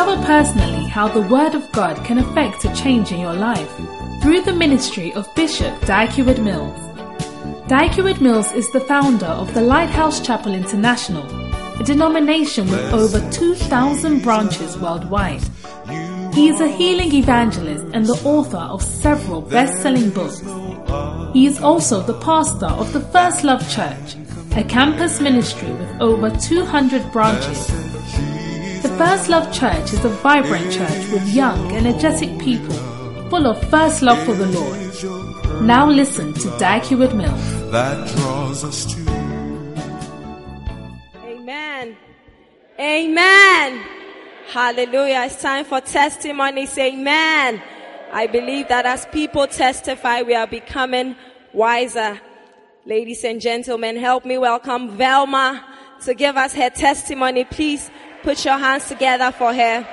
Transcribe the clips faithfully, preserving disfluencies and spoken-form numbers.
Discover personally how the Word of God can affect a change in your life through the ministry of Bishop Dag Heward-Mills. Dag Heward-Mills is the founder of the Lighthouse Chapel International, a denomination with over two thousand branches worldwide. He is a healing evangelist and the author of several best-selling books. He is also the pastor of the First Love Church, a campus ministry with over two hundred branches. The First Love Church is a vibrant church with young, energetic people full of first love for the Lord. Now listen to Dag Heward-Mills. That draws us to. Amen. Amen. Hallelujah. It's time for testimonies. Amen. I believe that as people testify, we are becoming wiser. Ladies and gentlemen, help me welcome Velma to give us her testimony. Please put your hands together for her.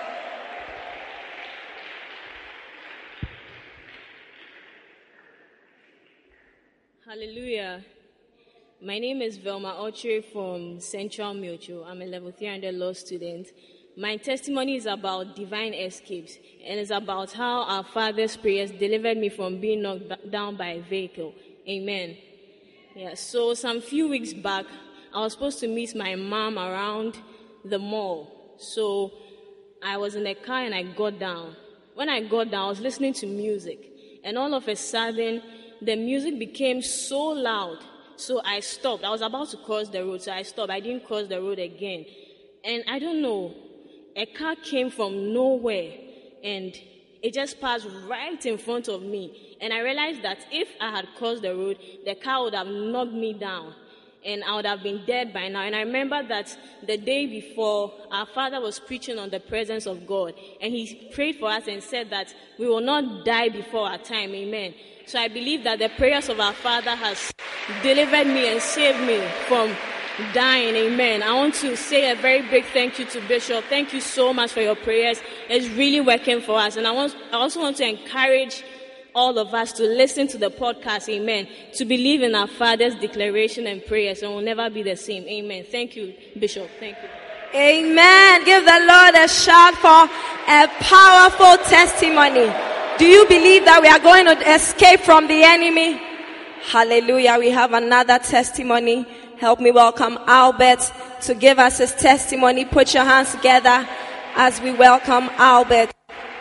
Hallelujah. My name is Velma Ochre from Central Mutual. I'm a level three hundred law student. My testimony is about divine escapes, and it's about how our Father's prayers delivered me from being knocked down by a vehicle. Amen. Yeah, so some few weeks back, I was supposed to meet my mom around the mall. So I was in a car and I got down. When I got down, I was listening to music, and all of a sudden, the music became so loud. So I stopped. I was about to cross the road, so I stopped. I didn't cross the road again. And I don't know, a car came from nowhere, and it just passed right in front of me. And I realized that if I had crossed the road, the car would have knocked me down, and I would have been dead by now. And I remember that the day before, our father was preaching on the presence of God, and he prayed for us and said that we will not die before our time. Amen. So I believe that the prayers of our Father has delivered me and saved me from dying. Amen. I want to say a very big thank you to Bishop. Thank you so much for your prayers. It's really working for us. And I want, I also want to encourage all of us to listen to the podcast. Amen. To believe in our Father's declaration and prayers, and we'll never be the same. Amen. Thank you, Bishop. Thank you. Amen. Give the Lord a shout for a powerful testimony. Do you believe that we are going to escape from the enemy? Hallelujah. We have another testimony. Help me welcome Albert to give us his testimony. Put your hands together as we welcome Albert.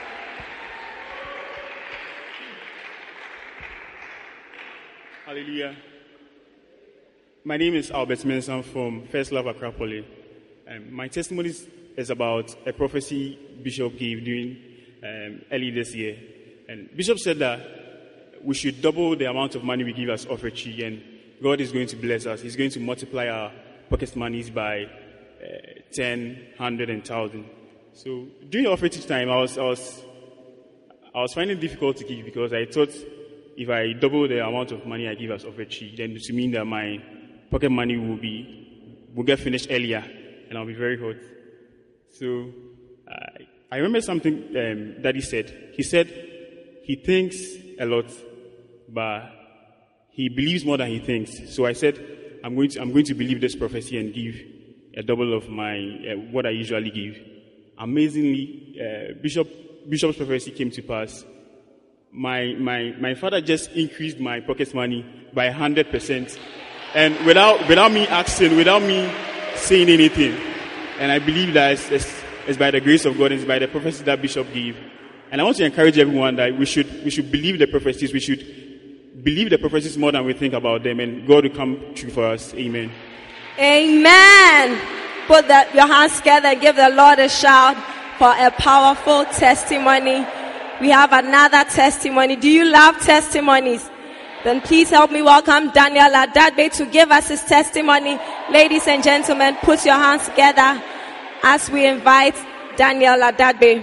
Hallelujah. My name is Albert Mensah from First Love Acropolis. Um, my testimony is about a prophecy Bishop gave during um, early this year. And Bishop said that we should double the amount of money we give as offering, and God is going to bless us. He's going to multiply our pocket monies by uh, ten, hundred, and thousand. So during the offering time, I was, I was, I was finding it difficult to give because I thought if I double the amount of money I give as offering, then it would mean that my pocket money will be will get finished earlier, and I'll be very hot. So uh, I remember something um, Daddy said. He said he thinks a lot, but he believes more than he thinks. So I said, I'm going to, I'm going to believe this prophecy and give a double of my uh, what I usually give. Amazingly, uh, Bishop Bishop's prophecy came to pass. My my my father just increased my pocket money by a hundred percent, and without without me asking, without me saying anything. And I believe that it's, it's, it's by the grace of God, it's by the prophecy that Bishop gave. And I want to encourage everyone that we should we should believe the prophecies. We should believe the prophecies more than we think about them, and God will come true for us. Amen. Amen. Put the, your hands together and give the Lord a shout for a powerful testimony. We have another testimony. Do you love testimonies? Then please help me welcome Daniel Adadbe to give us his testimony. Ladies and gentlemen, put your hands together as we invite Daniel Adadbe.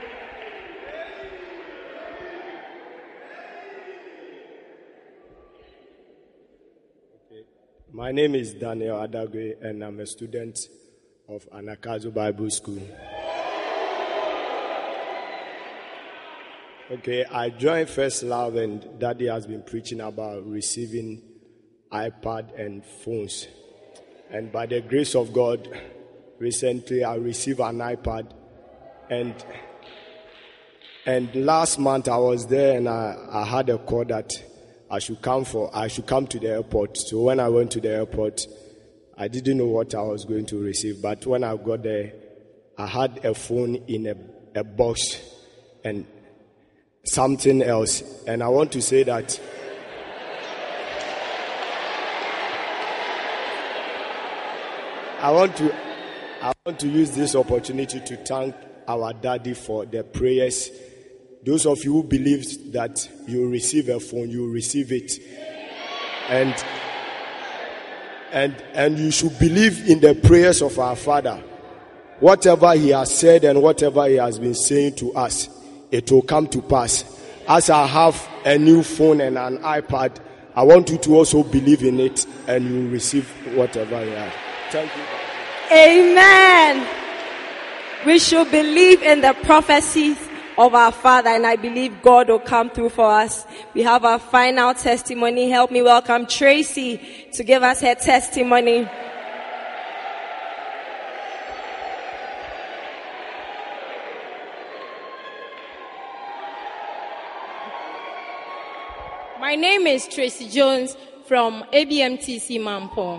My name is Daniel Adagwe, and I'm a student of Anakazu Bible School. Okay, I joined First Love, and Daddy has been preaching about receiving iPad and phones. And by the grace of God, recently I received an iPad, And and last month I was there and I, I had a call that I should come for I should come to the airport. So when I went to the airport, I didn't know what I was going to receive. But when I got there, I had a phone in a, a box and something else. And I want to say that I want to I want to use this opportunity to thank our daddy for the prayers. Those of you who believe that you receive a phone, you receive it. And and and you should believe in the prayers of our Father. Whatever he has said and whatever he has been saying to us, it will come to pass. As I have a new phone and an iPad, I want you to also believe in it and you receive whatever you have. Thank you. Amen. We should believe in the prophecies of our Father, and I believe God will come through for us. We have our final testimony. Help me welcome Tracy to give us her testimony. My name is Tracy Jones from A B M T C Mampo.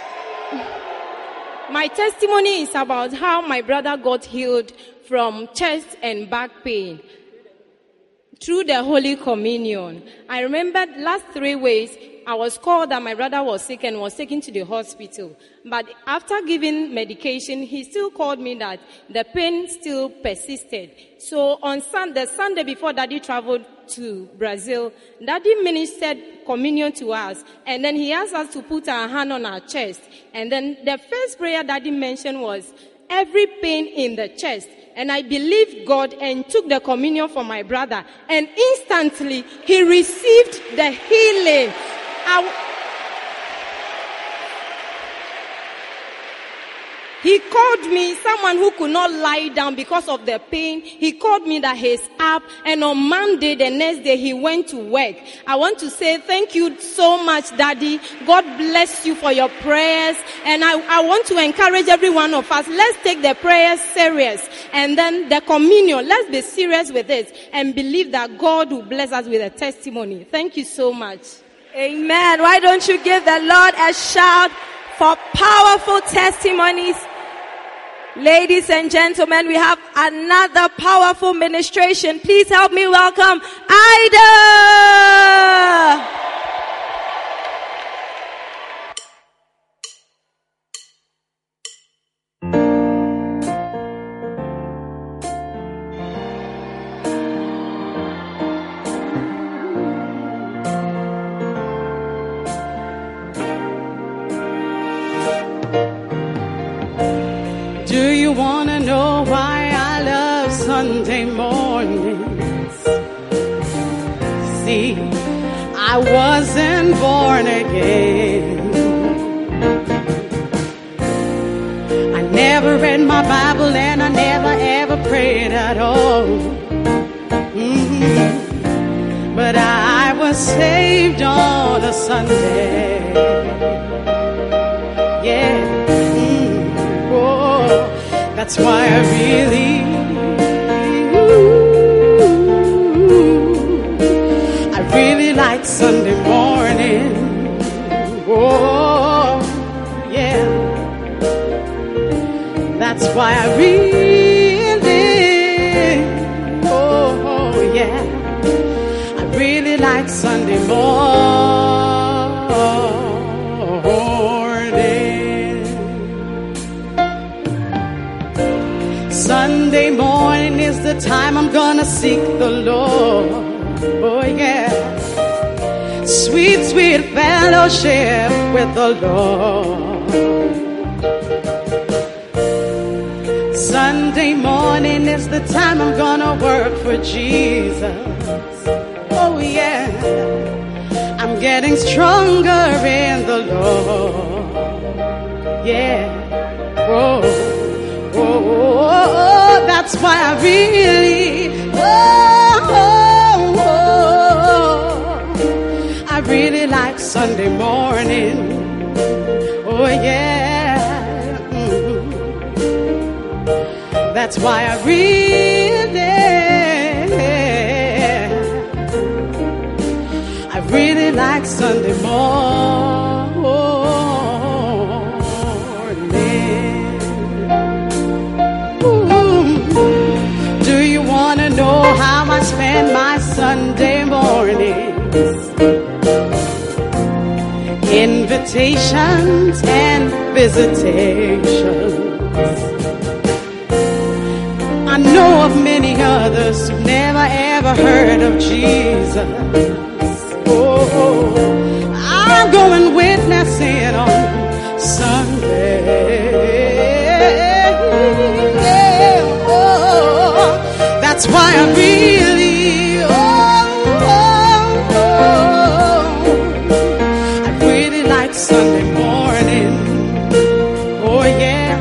My testimony is about how my brother got healed from chest and back pain through the Holy Communion. I remember last three weeks, I was called that my brother was sick and was taken to the hospital. But after giving medication, he still called me that the pain still persisted. So on Sunday, the Sunday before Daddy traveled to Brazil, Daddy ministered communion to us. And then he asked us to put our hand on our chest. And then the first prayer Daddy mentioned was, every pain in the chest. And I believed God and took the communion for my brother. And instantly, he received the healing. I, he called me, someone who could not lie down because of the pain. He called me that he's up. And on Monday, the next day, he went to work. I want to say thank you so much, Daddy. God bless you for your prayers. And I, I want to encourage every one of us. Let's take the prayers serious. And then the communion, let's be serious with it. And believe that God will bless us with a testimony. Thank you so much. Amen. Why don't you give the Lord a shout for powerful testimonies? Ladies and gentlemen, we have another powerful ministration. Please help me welcome Ida. Do you want to know why I love Sunday mornings? See, I wasn't born again. I never read my Bible and I never ever prayed at all. Mm-hmm. But I was saved on a Sunday. Yeah. That's why I really, ooh, I really like Sunday morning. Oh, yeah. That's why I really, oh, oh yeah. I really like Sunday morning. Sunday morning is the time I'm gonna seek the Lord. Oh yeah. Sweet, sweet fellowship with the Lord. Sunday morning is the time I'm gonna work for Jesus. Oh yeah. I'm getting stronger in the Lord. Yeah. Whoa. Oh, oh, oh, that's why I really, oh, oh, oh, I really like Sunday morning. Oh, yeah. Mm-hmm. That's why I really, I really like Sunday morning. Ooh. Do you want to know how I spend my Sunday mornings? Invitations and visitations. I know of many others who never ever heard of Jesus. Oh, I'm going witnessing on Sunday. Oh, that's why I really, oh, oh, oh, I really like Sunday morning. Oh yeah.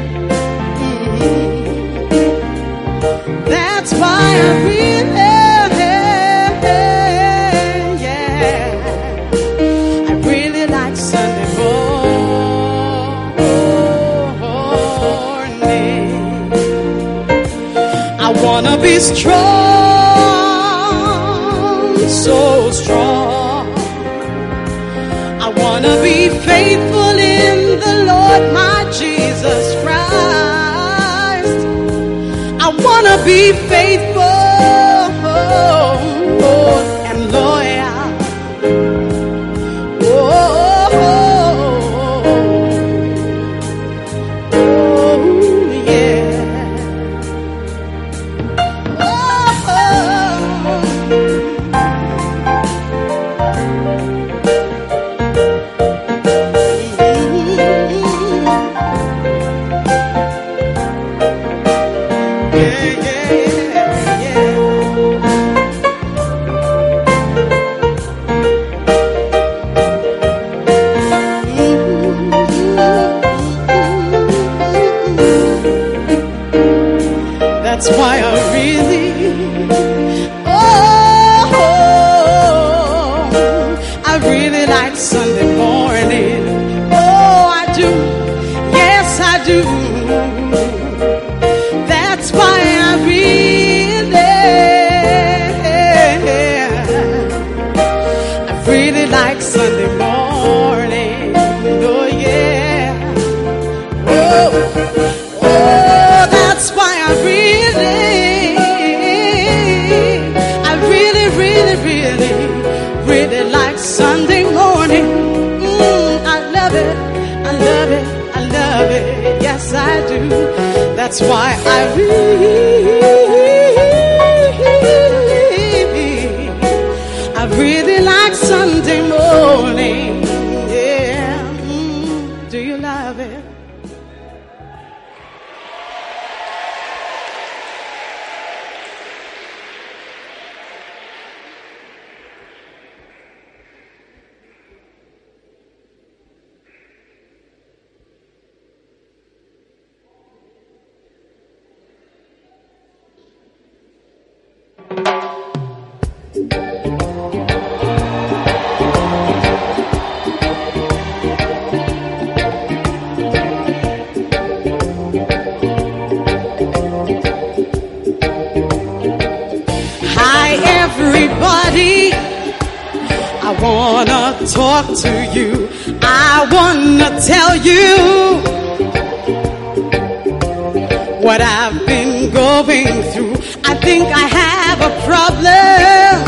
Mm-hmm. That's why I really, yeah, I really like Sunday morning. I wanna be strong, so strong. I wanna be faithful in the Lord, my Jesus Christ. I wanna be faithful and loyal. Oh, oh, yeah. That's why I really, oh, I really like Sunday morning. Oh, I do. Yes, I do. That's why I really, I really like Sunday morning. Oh, yeah. Oh, oh, that's why I really, I really, really, really, really like Sunday morning. Mm, I love it, I love it, I love it. Yes, I do. That's why I really, I really like Sunday morning. Yeah. Mm, do you love it? Hi everybody, I wanna talk to you. I wanna tell you what I've been going through. I think I have a problem,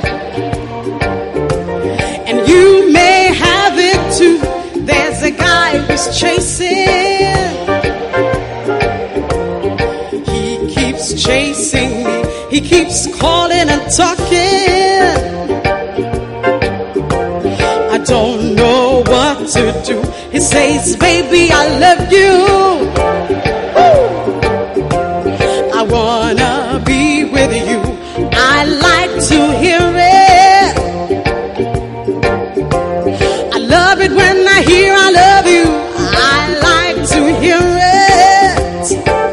and you may have it too. There's a guy who's chasing, he keeps chasing me, he keeps calling and talking. I don't know what to do. He says, baby, I love you. Woo! I wanna be with you. I like to hear it. I love it when I hear I love you. I like to hear it.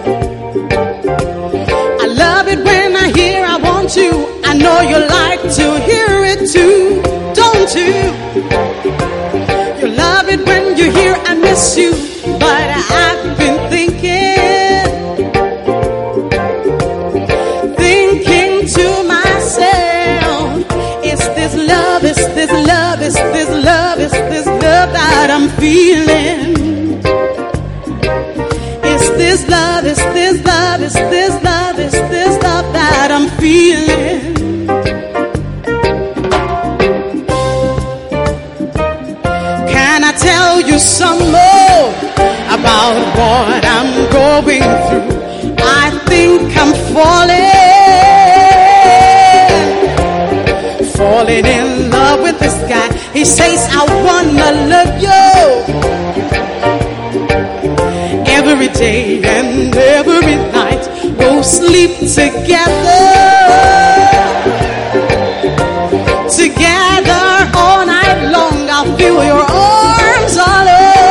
I love it when I hear I want you. I know you like to hear it too, don't you? You love it when you hear I miss you. But I've been thinking feeling. It's this love, it's this love, it's this love, it's this love that I'm feeling. Can I tell you some more about what I'm going through? I think I'm falling, falling in love with this guy. He says, I wanna love you every day and every night. We'll sleep together, together all night long. I'll feel your arms all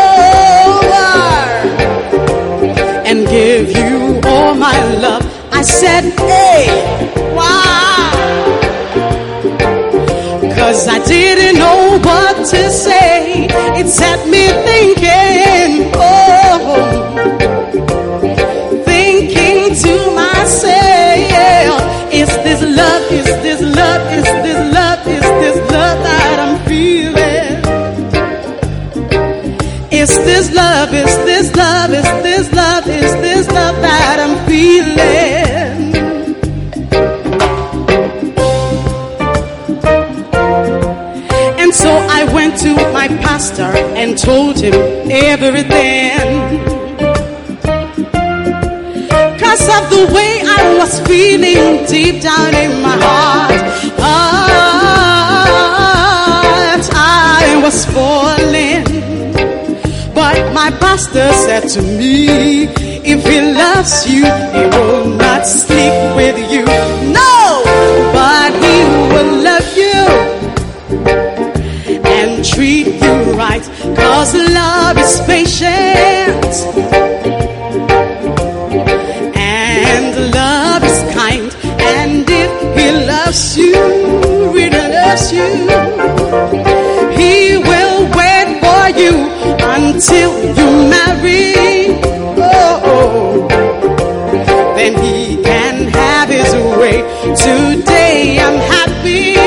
over and give you all my love. I said, hey, why? Cause I didn't know what to say. It set me thinking, oh, thinking to myself, is this love, is this love, is this love, is this love that I'm feeling? Is this love, is this love, is this love, is this love that I'm feeling? And so I went to my pastor and told him everything. Cause of the way I was feeling deep down in my heart, heart I was falling. But my pastor said to me, if he loves you, he will not sleep with you. No, but he will love you and treat you right. Cause love is patient and love is kind. And if he loves you, really loves you, he will wait for you until you marry. Oh, then he can have his way. Today I'm happy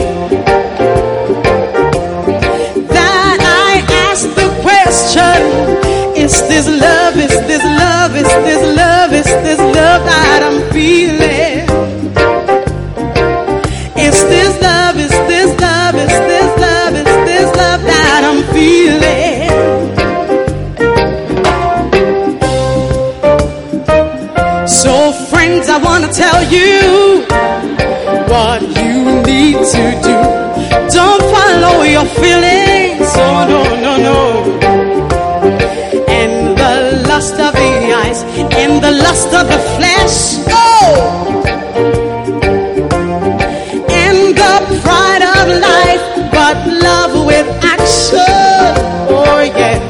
that I asked the question, is this love, is this love, is this love, is this love that I'm feeling? Is this love, is this love, is this love, is this love that I'm feeling? So friends, I want to tell you what you need to do. Don't follow your feelings, oh no, no, no. And the lust of the eyes, and the lust of the flesh, oh, and the pride of life, but love with action, oh yeah.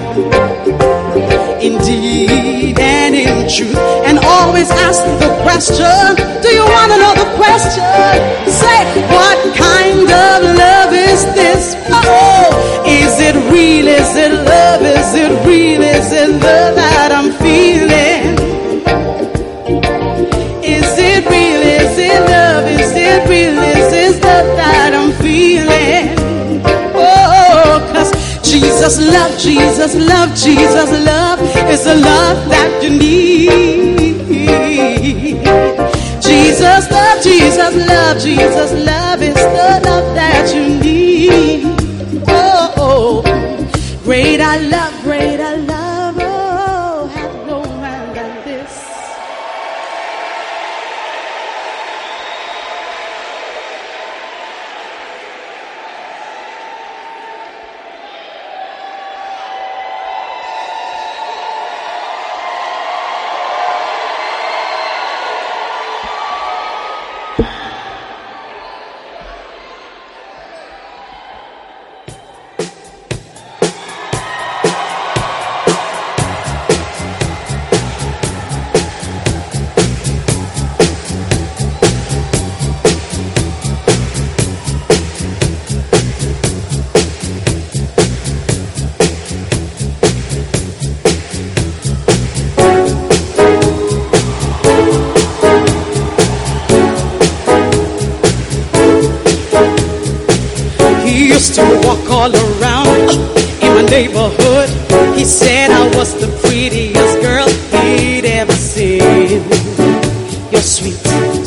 Indeed and in truth, and always ask the question, do you want to know the question? Say, what kind of love is this? Oh, is it real? Is it love? Is it real? Is it love that I'm feeling? Is it real? Is it love? Is it real? Is it love that I'm feeling? Oh, cause Jesus love, Jesus love, Jesus love is the love that you need. Jesus love, Jesus love, Jesus love is the love that you need. Oh, oh. Greater love, greater love, oh, have no man than this.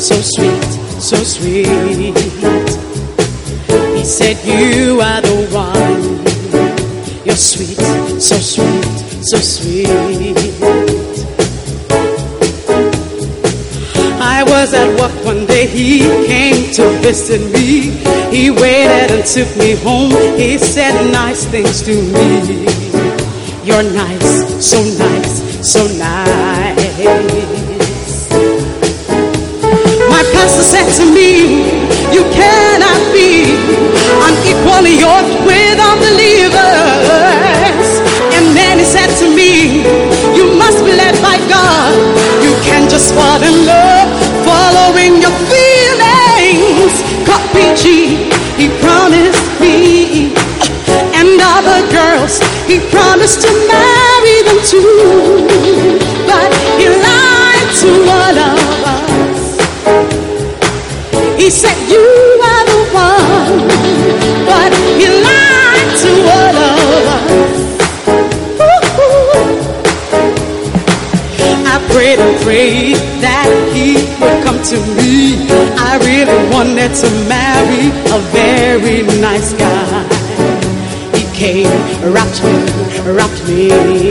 so sweet, so sweet. He said, you are the one. You're sweet, so sweet, so sweet. I was at work one day, he came to visit me. He waited and took me home. He said nice things to me. You're nice, so nice, so nice. My pastor said to me, you cannot be unequally yoked with unbelievers. And then he said to me, you must be led by God. You can't just fall in love following your feelings. Copy G, he promised me. And other girls, he promised to marry them too. But he lied to all of us. He said you are the one, but he lied to all of us. Ooh. I prayed and prayed that he would come to me. I really wanted to marry a very nice guy. He came, rocked me, rocked me.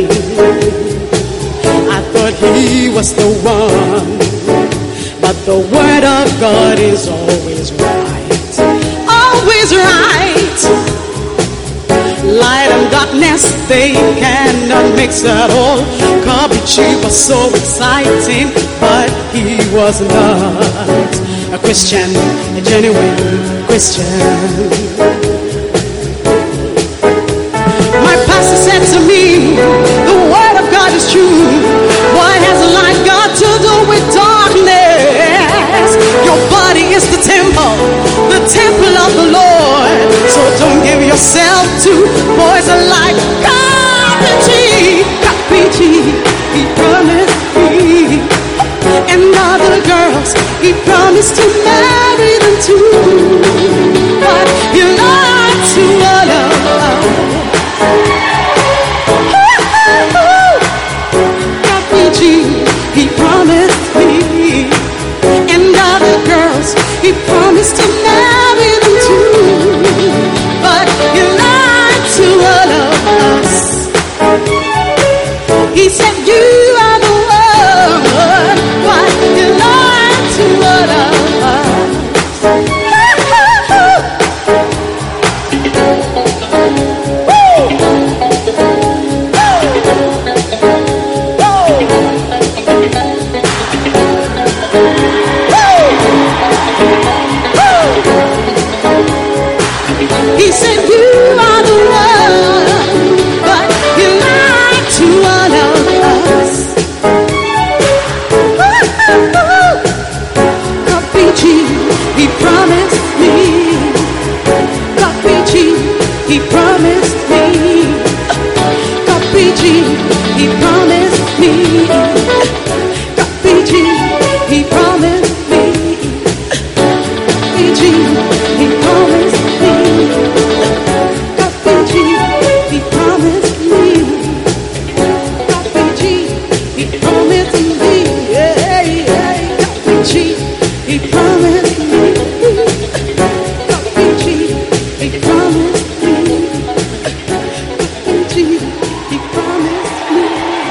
I thought he was the one. But the word of God is always right, always right. Light and darkness, they cannot mix at all. Kabichi was so exciting, but he was not a Christian, a genuine Christian. My pastor said to me, the word of God is true. What has light got to do with darkness? Your body is the temple, the temple of the Lord. So don't give yourself to poison like Kapichi. Kapichi, he promised me. And other girls, he promised to marry them too. But he lied to all of us. Kapichi, he promised me. And other girls, he promised to marry them too. But he lied to all of us. He said you are the one, but he lied to all of us. He said you are the one, but you lied to all of us. Kapichi, he promised me. Kapichi, he promised me. Kapichi, he promised me. Kapichi, he promised me. Kapichi, he promised me. Kapichi, he promised me. Kapichi, he promised me. Yeah, yeah. Kapichi, he promised me. Kapichi, he promised me. Kapichi, he promised me.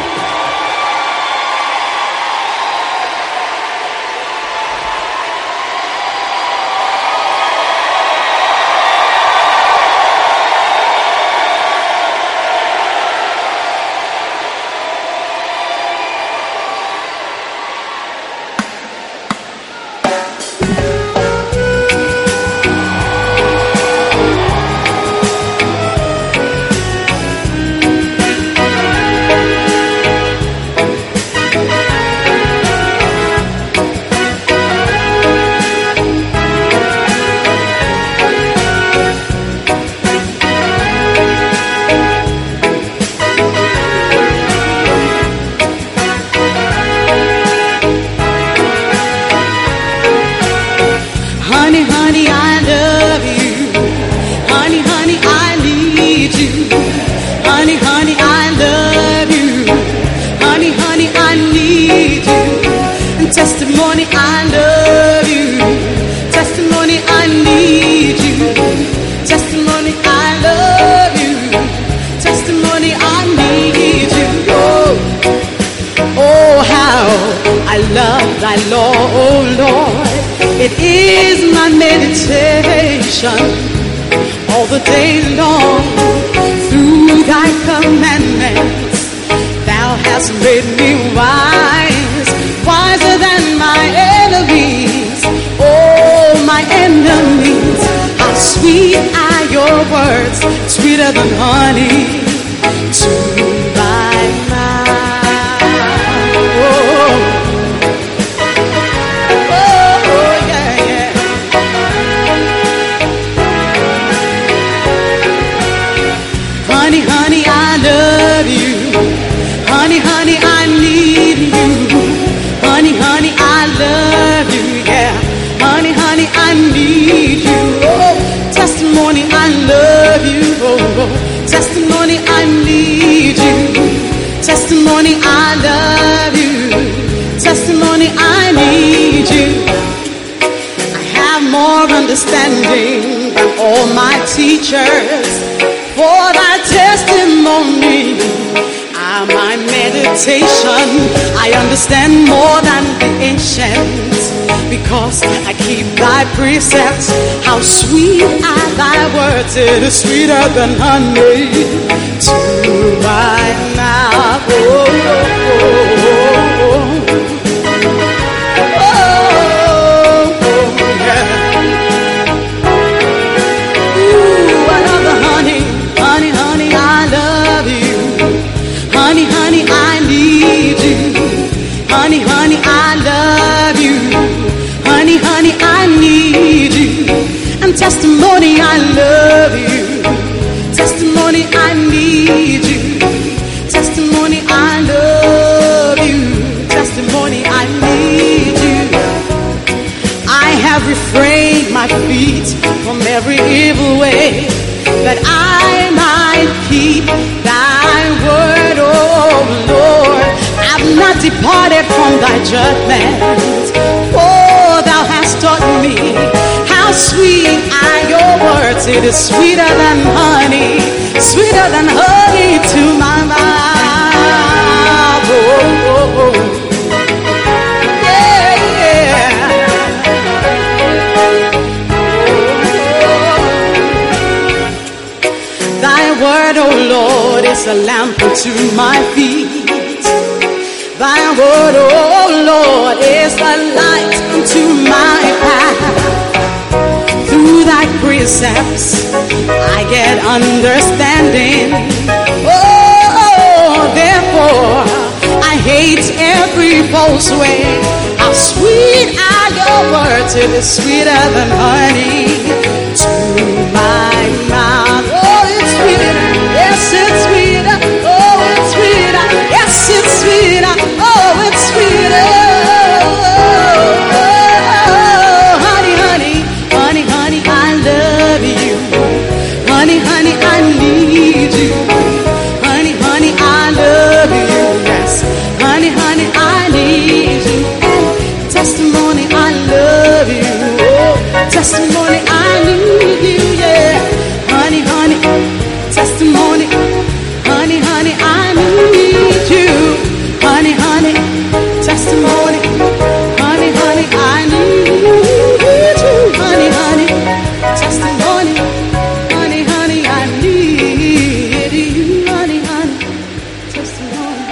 Honey, honey, I love you. Honey, honey, I need you. Honey, honey, I love you. Honey, honey, I need you. And testimony. Testimony, I love you. Testimony, I need you. Testimony, I love you. Testimony, I need you. Oh, oh how I love thy law, oh Lord. It is my meditation all the day long. Through thy commandments thou hast made me wise, wiser than my enemies. Oh, my enemies, how sweet are your words, sweeter than honey to my mouth. Oh, oh yeah, yeah. Honey, honey, I love you. Honey, honey, I need you. Honey, honey, I love you, yeah. Honey, honey, I need you. Oh, testimony, I love you. Oh, testimony, I need you. Testimony, I love you. Testimony, I need you. I have more understanding than all my teachers, for thy testimony are my meditation. I understand more than the ancients, because I keep thy precepts. How sweet are thy words, it is sweeter than honey to my mouth. Oh, oh, oh, oh, oh, yeah. Ooh, I love the honey, honey, honey, I love you. Honey, honey, I need you. Honey, honey, I love you. Honey, honey, I need you. And testimony, I love you. Testimony, I need you. Testimony, I love you. Testimony, I need you. I have refrained my feet from every evil way, that I might keep thy word, oh Lord. I've not departed from thy judgment, for thou hast taught me how sweet are your words. It is sweeter than honey, sweeter than honey to my mouth. Oh, oh, oh. Yeah, yeah. Thy word, oh Lord, is a lamp unto my feet. Thy word, oh Lord, is a light unto my path. Through thy precepts I get understanding. Oh, therefore I hate every false way. How sweet are your words, it is sweeter than honey to my mouth. Oh, it's sweeter, yes, it's sweeter. Oh, it's sweeter, yes, it's sweeter. Oh, it's sweeter. Oh, honey, honey, honey, honey, I love you. Honey, honey, I need you. Honey, honey, I love you. Yes, honey, honey, I need you. Testimony, I love you. Oh, testimony, I need you. Yeah, honey, honey, testimony. Honey, honey, I need you. Honey, honey, testimony. Honey, honey, I need you. Honey, honey, testimony. Honey, honey, I need you. Honey, honey, testimony.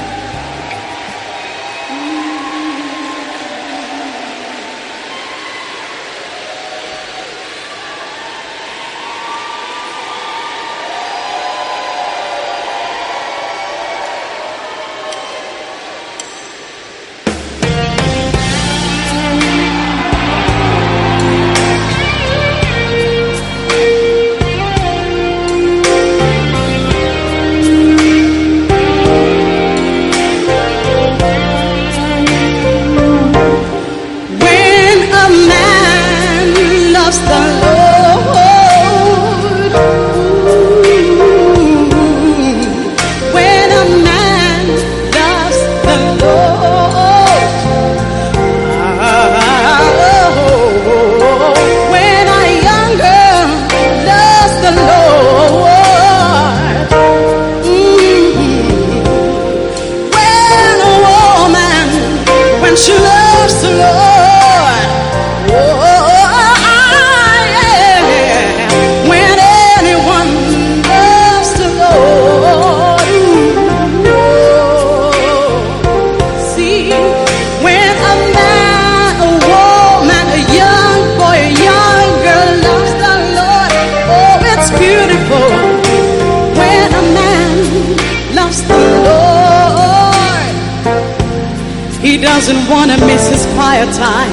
time.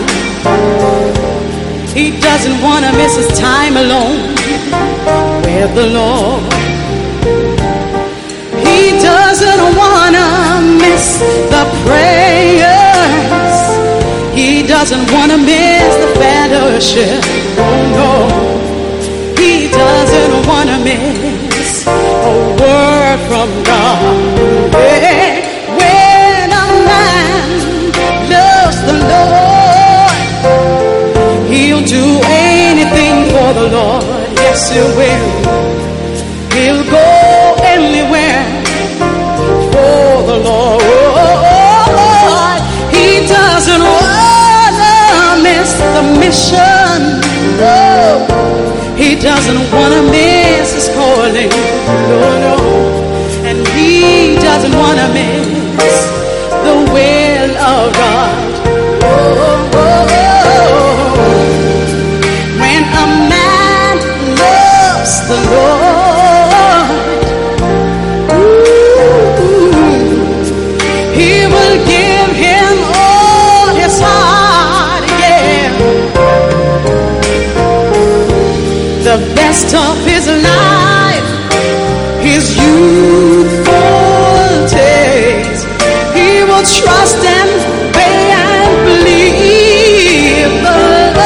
He doesn't want to miss his time alone with the Lord. He doesn't want to miss the prayers. He doesn't want to miss the fellowship. Oh no. He doesn't want to miss a word from God. Yeah. When a man loves the Lord, he'll do anything for the Lord. Yes, he will. He'll go anywhere for the Lord. He doesn't want to miss the mission. No. He doesn't want to miss his calling. No, no. And he doesn't want to miss the will of God. Oh, oh, oh. When a man loves the Lord, ooh, he will give him all his heart, yeah. The best of his life, his youthful days, he will trust and obey and believe the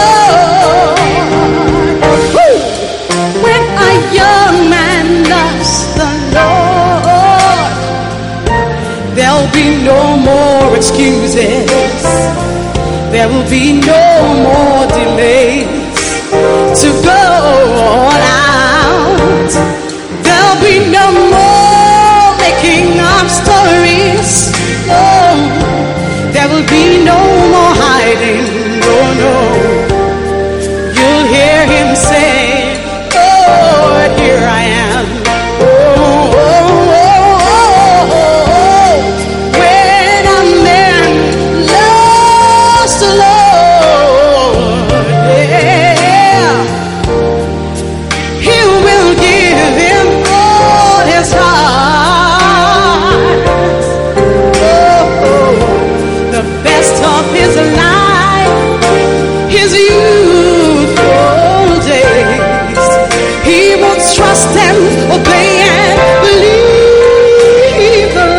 Lord. Woo! When a young man loves the Lord, there'll be no more excuses. There will be no more delays to go all out. There'll be no more making up stories. No, there will be no more hiding. No, no. You'll hear him say, Lord, here I am. Oh, oh, oh, oh, oh. When a man loves the Lord, yeah, he will give him all his heart. Oh, oh. The best of his life, his youthful days, he will trust and obey and believe the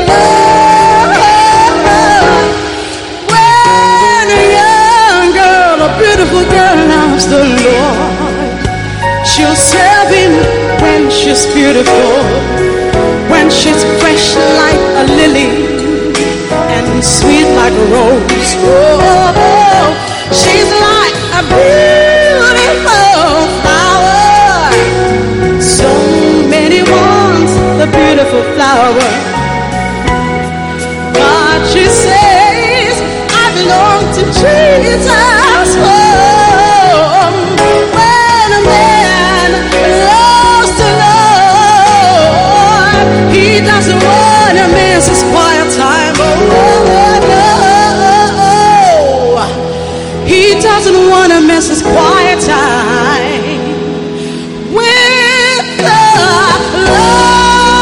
Lord. When a young girl, a beautiful girl loves the Lord, she'll serve him when she's beautiful, when she's fresh like a lily and sweet like a rose. Oh, she's like a beautiful flower. So many wants the beautiful flower, but she says, I belong to Jesus. Oh, when a man loves the Lord, he doesn't want to miss his quiet time. Oh, no. He doesn't want to miss his quiet time with the Lord.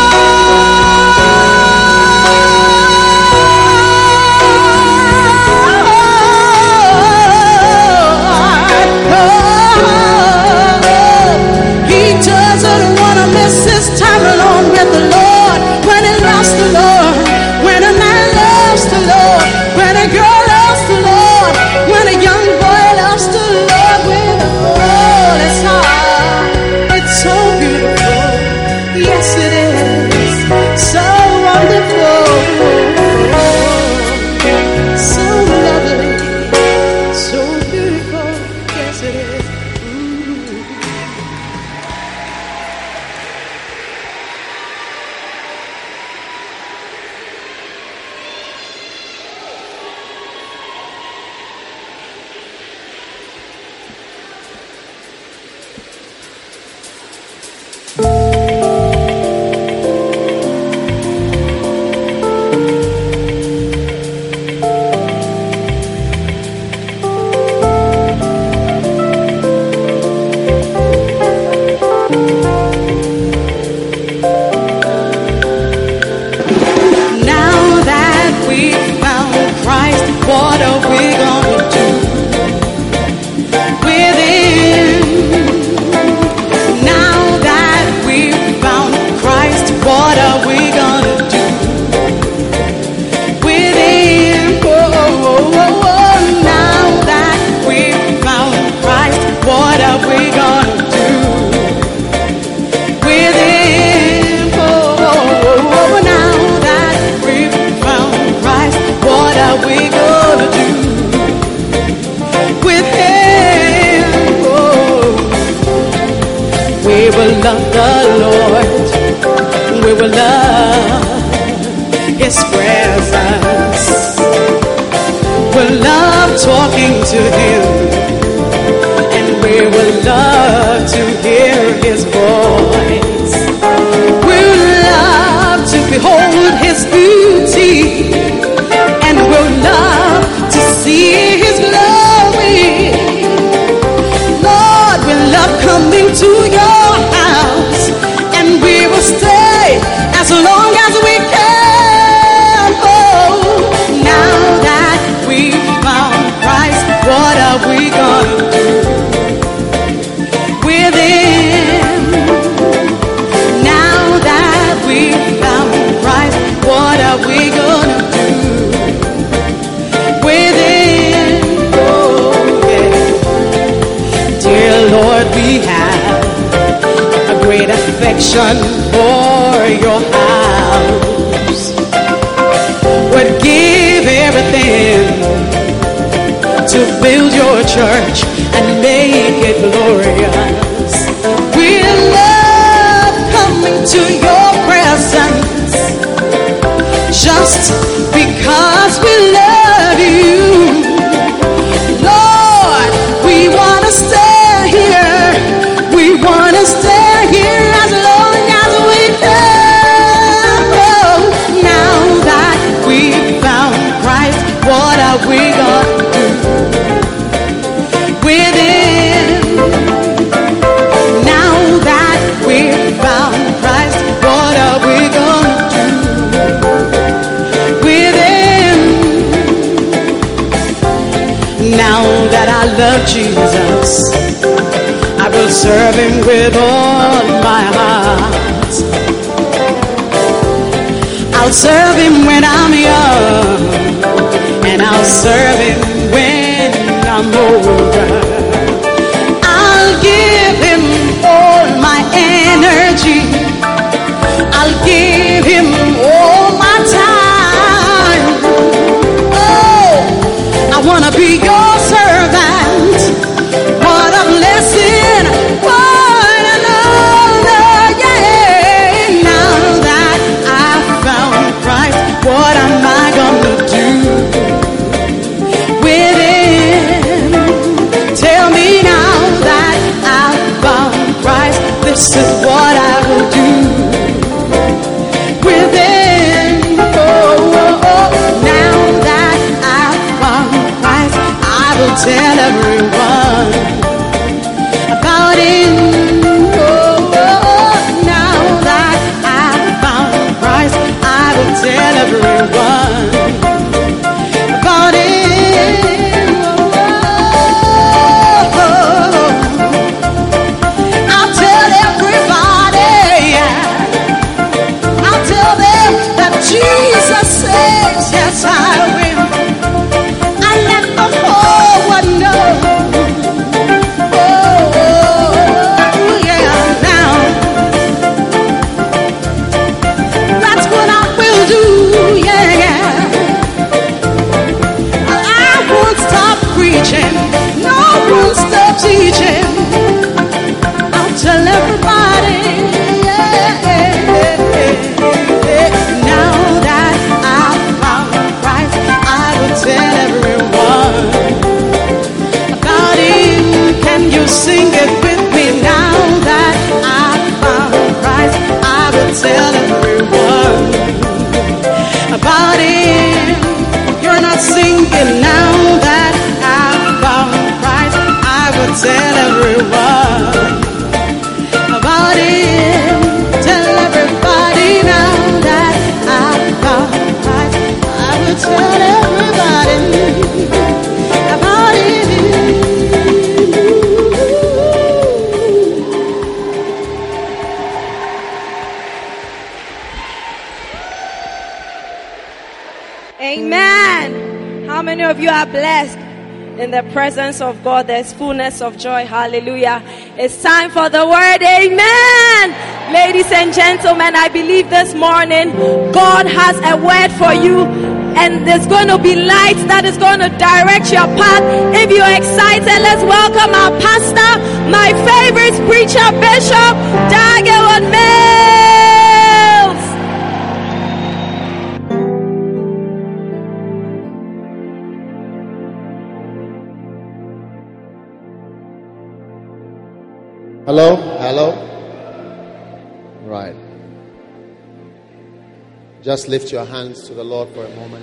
He doesn't want to miss his time alone with the Lord. When he loves the Lord, when a man loves the Lord, when a girl loves the Lord, when a young boy loves the Lord with all his will love the Lord. We will love His presence. We'll love talking to Him. And we will love to hear His voice. We'll love to behold His beauty. And we'll love to see His glory. Lord, we love coming to your house. And we will stay as long as we can. Oh, now that we found Christ, what are we gonna do with Him? Now that we found Christ, what are we gonna do with Him? Oh, yeah. Dear Lord, we have a great affection for your house. Would give everything to build your church and make it glorious. We love coming to your presence just because we love you. Lord, we want to stay here. We want to stay here as long as we can. Oh, now that we found Christ, what are we gonna do with Him? Now that we found Christ, what are we gonna do with Him? Now that I love Jesus, I will serve Him with all my heart. I'll serve Him when I'm young, and I'll serve Him when I'm older. I'll give Him all my energy. I'll give Him all my time. Oh, I want to be your servant. What a blessing. What an honor. Yeah. Now that I've found Christ, what am I going to do with Him? Tell me now that I've found Christ, this is what I will do with Him. Oh, oh, oh. Now that I've found Christ, I will tell everyone about Him. Oh, oh, oh. Now that I've found Christ, I will tell everyone about Him. Oh, oh, oh. I'll tell everybody, yeah. I'll tell them that Jesus says, yes, I will. I let the whole world know. Oh, oh, yeah, now. That's what I will do, yeah, yeah. I won't stop preaching. No, I won't stop teaching. I'll tell everybody, yeah, yeah, yeah. Now that I've found Christ, I will tell everyone about Him. Can you sing it with me? Now that I've found Christ, I will tell everyone about Him. You're not singing. Now that I've found Christ, I will tell everyone about Him. Tell everybody now that I've found Christ, I will tell everybody about Him. Amen. How many of you are blessed? In the presence of God, there's fullness of joy. Hallelujah. It's time for the word. Amen. Ladies and gentlemen, I believe this morning God has a word for you. and there's going to be lights that is going to direct your path. If you're excited, let's welcome our pastor, my favorite preacher, Bishop Dag Heward-Mills. Hello? Hello? Right. Just lift your hands to the Lord for a moment.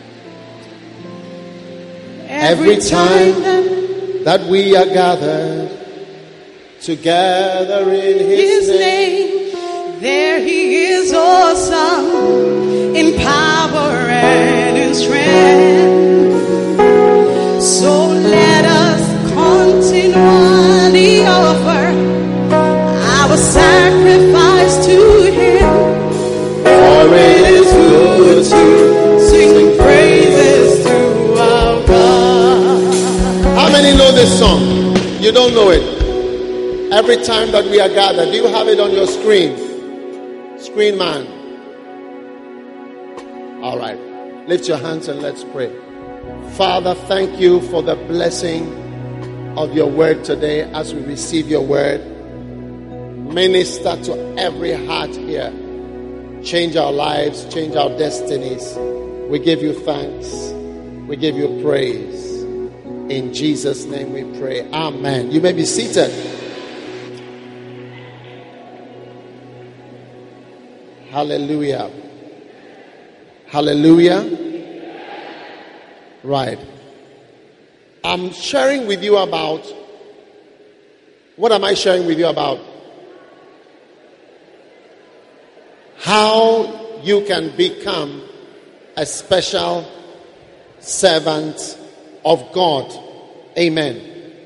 Every time that we are gathered together in His name, there He is awesome in power and in strength. So let us continually offer our sacrifice to Him, for it is good to sing praises to our God. How many know this song? You don't know it. Every time that we are gathered, do you have it on your screen? Screen man. All right. Lift your hands and let's pray. Father, thank you for the blessing of your word today as we receive your word. Minister to every heart here. Change our lives, change our destinies. We give you thanks. We give you praise. In Jesus' name we pray. Amen. You may be seated. Hallelujah. Hallelujah. Right. I'm sharing with you about, what am I sharing with you about? How you can become a special servant of God. Amen.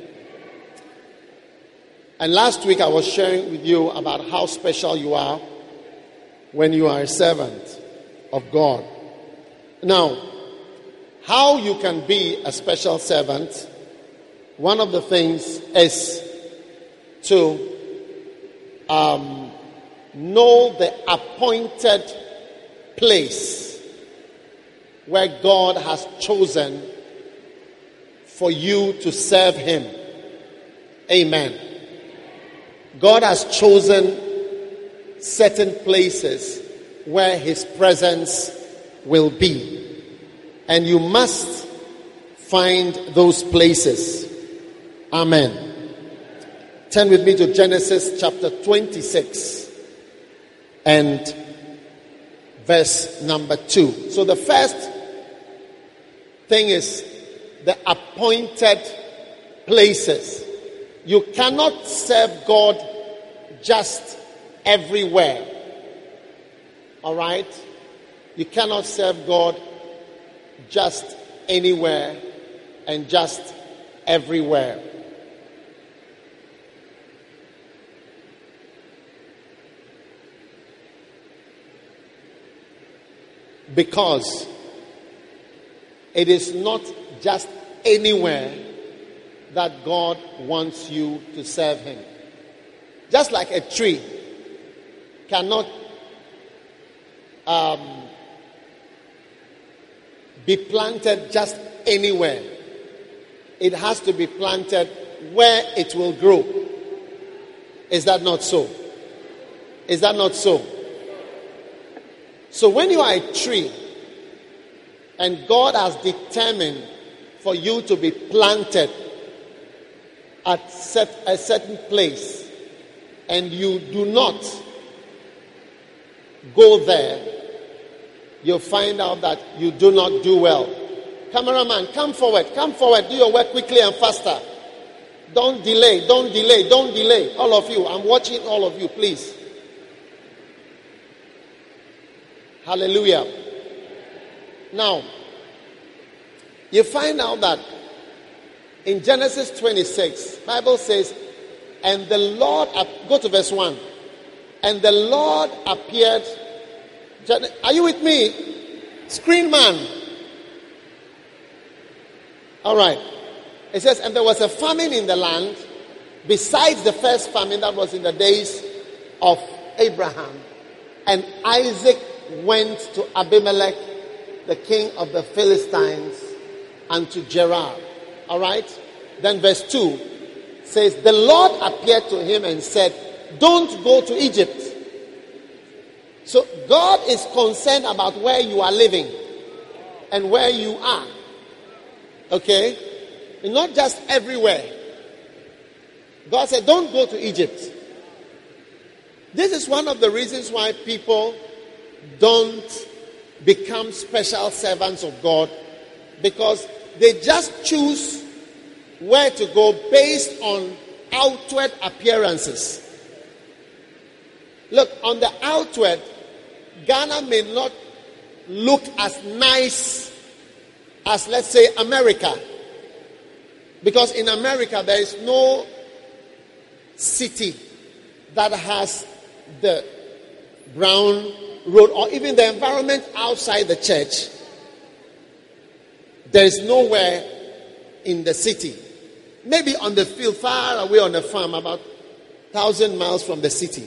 And last week I was sharing with you about how special you are when you are a servant of God. Now, how you can be a special servant, one of the things is to um, know the appointed place where God has chosen for you to serve Him. Amen. God has chosen certain places where His presence will be. And you must find those places. Amen. Turn with me to Genesis chapter twenty-six and verse number two. So the first thing is the appointed places. You cannot serve God just everywhere. All right? You cannot serve God just anywhere and just everywhere. Because it is not just anywhere that God wants you to serve Him. Just like a tree cannot um, be planted just anywhere. It has to be planted where it will grow. Is that not so? Is that not so? So when you are a tree and God has determined for you to be planted at set, a certain place and you do not go there, you'll find out that you do not do well. Cameraman, come forward, come forward, do your work quickly and faster. Don't delay, don't delay, don't delay. All of you, I'm watching all of you, please. Hallelujah. Now, you find out that in Genesis twenty-six, Bible says, and the Lord, go to verse one, and the Lord appeared. Are you with me? Screen man. All right. It says, and there was a famine in the land, besides the first famine that was in the days of Abraham. And Isaac went to Abimelech the king of the Philistines, unto Gerar. All right? Then verse two says, the Lord appeared to him and said, don't go to Egypt. So God is concerned about where you are living and where you are. Okay? And not just everywhere. God said, don't go to Egypt. This is one of the reasons why people don't become special servants of God, because they just choose where to go based on outward appearances. Look, on the outward, Ghana may not look as nice as, let's say, America. Because in America, there is no city that has the brown road or even the environment outside the church. There is nowhere in the city. Maybe on the field, far away on the farm, about a thousand miles from the city.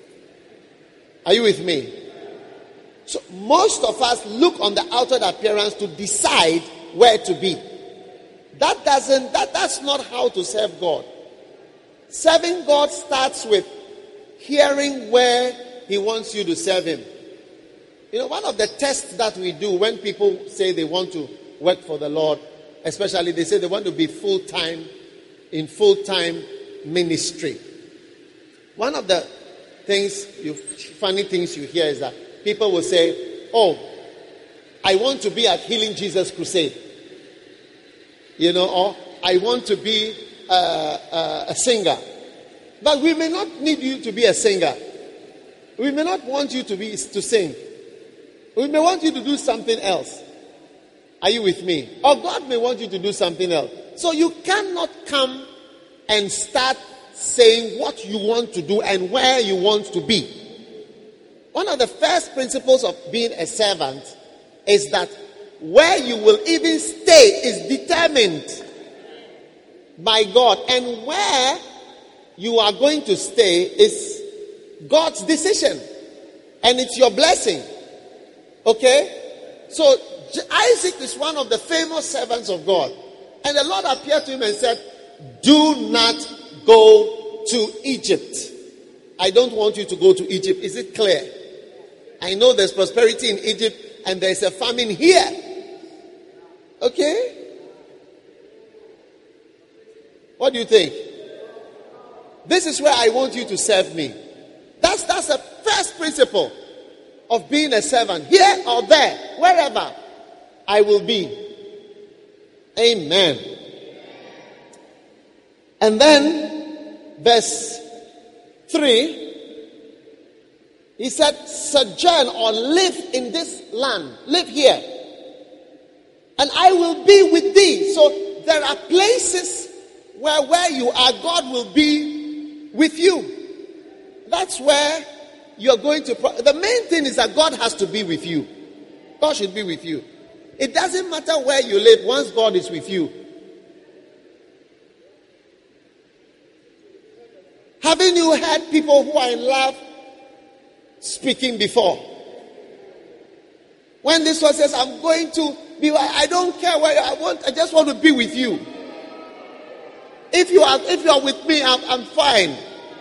Are you with me? So most of us look on the outward appearance to decide where to be. That doesn't, that, that's not how to serve God. Serving God starts with hearing where He wants you to serve Him. You know, one of the tests that we do when people say they want to work for the Lord, especially they say they want to be full-time, in full-time ministry. One of the things, you, funny things you hear is that people will say, oh, I want to be at Healing Jesus Crusade. You know, or I want to be uh, uh, a singer. But we may not need you to be a singer. We may not want you to be to sing. We may want you to do something else. Are you with me? Or God may want you to do something else. So you cannot come and start saying what you want to do and where you want to be. One of the first principles of being a servant is that where you will even stay is determined by God. And where you are going to stay is God's decision. And it's your blessing. Okay? So Isaac is one of the famous servants of God. And the Lord appeared to him and said, do not go to Egypt. I don't want you to go to Egypt. Is it clear? I know there's prosperity in Egypt and there's a famine here. Okay? What do you think? This is where I want you to serve me. That's that's the first principle of being a servant. Here or there, wherever I will be. Amen. And then, verse three, he said, sojourn or live in this land. Live here. And I will be with thee. So there are places where where you are, God will be with you. That's where you're going to. Pro- the main thing is that God has to be with you. God should be with you. It doesn't matter where you live once God is with you. Haven't you heard people who are in love speaking before? When this one says, I'm going to be, I don't care where I want, I just want to be with you. If you are, if you are with me, I'm, I'm fine.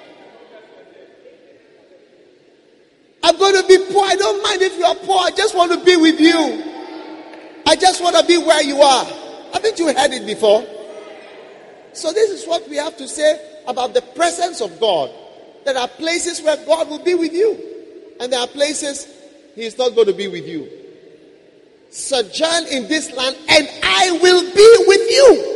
I'm going to be poor. I don't mind if you are poor. I just want to be with you. I just want to be where you are. Haven't you heard it before? So this is what we have to say about the presence of God. There are places where God will be with you. And there are places He is not going to be with you. Sojourn in this land and I will be with you.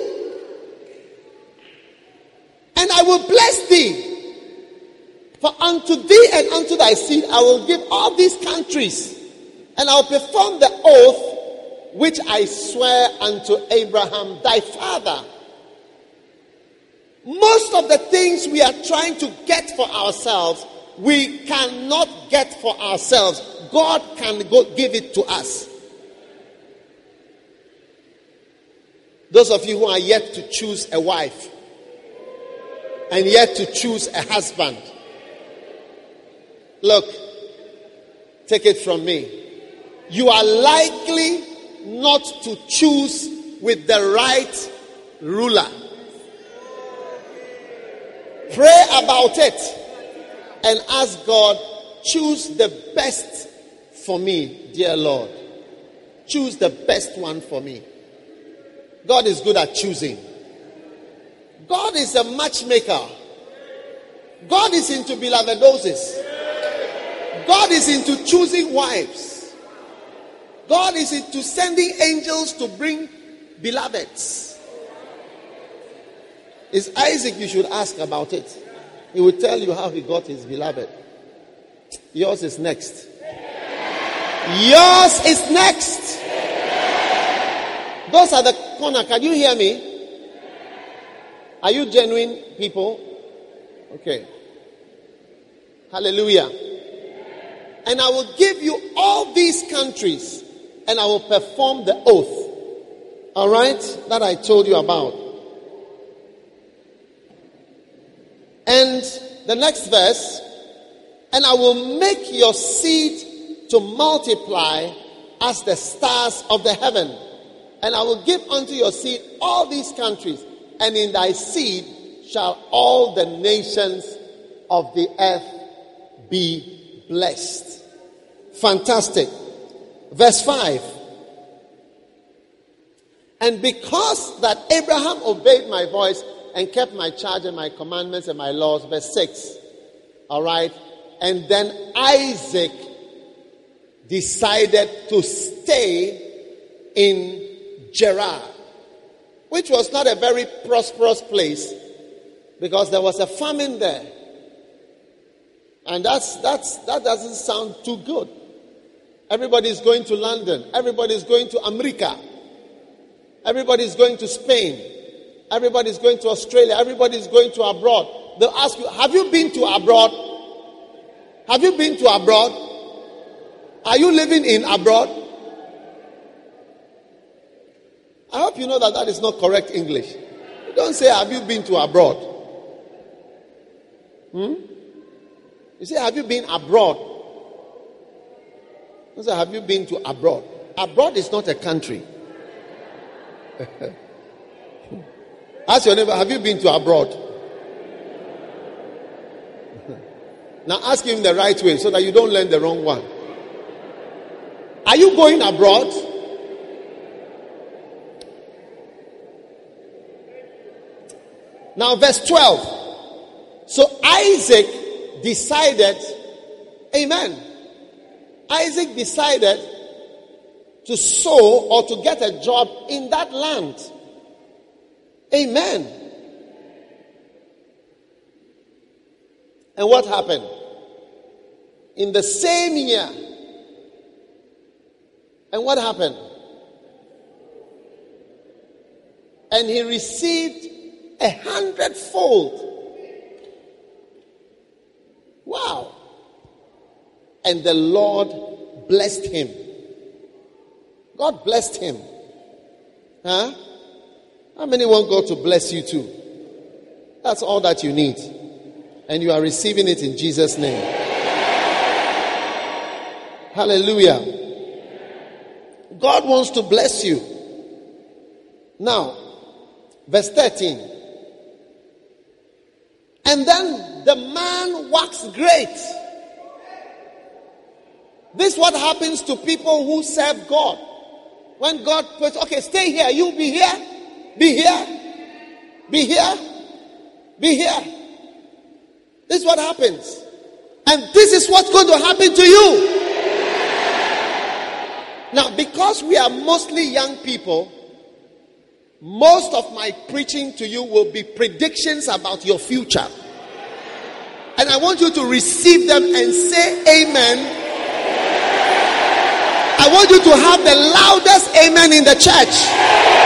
And I will bless thee. For unto thee and unto thy seed I will give all these countries. And I will perform the oath which I swear unto Abraham thy father. Most of the things we are trying to get for ourselves, we cannot get for ourselves. God can go give it to us. Those of you who are yet to choose a wife and yet to choose a husband, look, take it from me. you are likely not to choose with the right ruler. Pray about it and ask God, choose the best for me, dear Lord. Choose the best one for me. God is good at choosing. God is a matchmaker. God is into belovedoses. God is into choosing wives. God is into sending angels to bring beloveds. It's Isaac you should ask about it. He will tell you how he got his beloved. Yours is next. Yours is next. Those are the corner. Can you hear me? Are you genuine people? Okay. Hallelujah. And I will give you all these countries and I will perform the oath. All right? That I told you about. And the next verse, and I will make your seed to multiply as the stars of the heaven. And I will give unto your seed all these countries, and in thy seed shall all the nations of the earth be blessed. Fantastic. Verse five. And because that Abraham obeyed my voice and kept my charge and my commandments and my laws. Verse six. All right. And then Isaac decided to stay in Gerar, which was not a very prosperous place because there was a famine there. And that's that's that doesn't sound too good. Everybody's going to London. Everybody's going to America. Everybody's going to Spain. Everybody's going to Australia. Everybody's going to abroad. They'll ask you, have you been to abroad? Have you been to abroad? Are you living in abroad? I hope you know that that is not correct English. You don't say, have you been to abroad? Hmm? You say, have you been abroad? You say, have you been to abroad? Abroad is not a country. Ask your neighbor, have you been to abroad? Now ask him the right way so that you don't learn the wrong one. Are you going abroad? Now verse twelve. So Isaac decided, amen. Isaac decided to sow or to get a job in that land. Amen. And what happened? In the same year. And what happened? And he received a hundredfold. Wow. And the Lord blessed him. God blessed him. Huh? How many want God to bless you too? That's all that you need. And you are receiving it in Jesus' name. Hallelujah. God wants to bless you. Now, verse thirteen. And then the man waxed great. This is what happens to people who serve God. When God puts, okay, stay here, you be here. Be here. Be here. Be here. This is what happens. And this is what's going to happen to you. Now, because we are mostly young people, most of my preaching to you will be predictions about your future. And I want you to receive them and say amen. I want you to have the loudest amen in the church.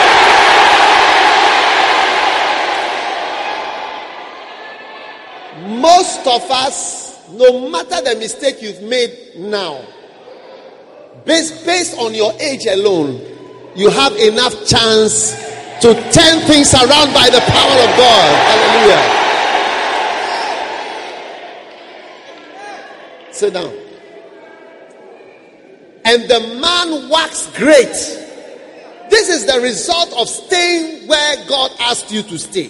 Most of us, no matter the mistake you've made now, based, based on your age alone, you have enough chance to turn things around by the power of God. Hallelujah. Sit down. and the man waxed great. This is the result of staying where God asked you to stay.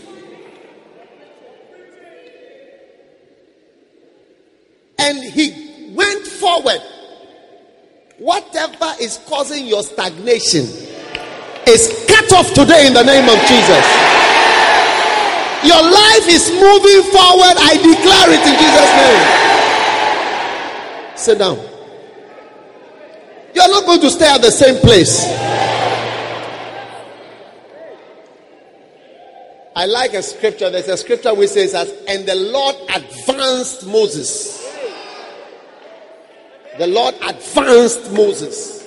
And he went forward. Whatever is causing your stagnation is cut off today in the name of Jesus. Your life is moving forward. I declare it in Jesus' name. Sit down. You're not going to stay at the same place. I like a scripture. There's a scripture which says, and the Lord advanced Moses. The Lord advanced Moses.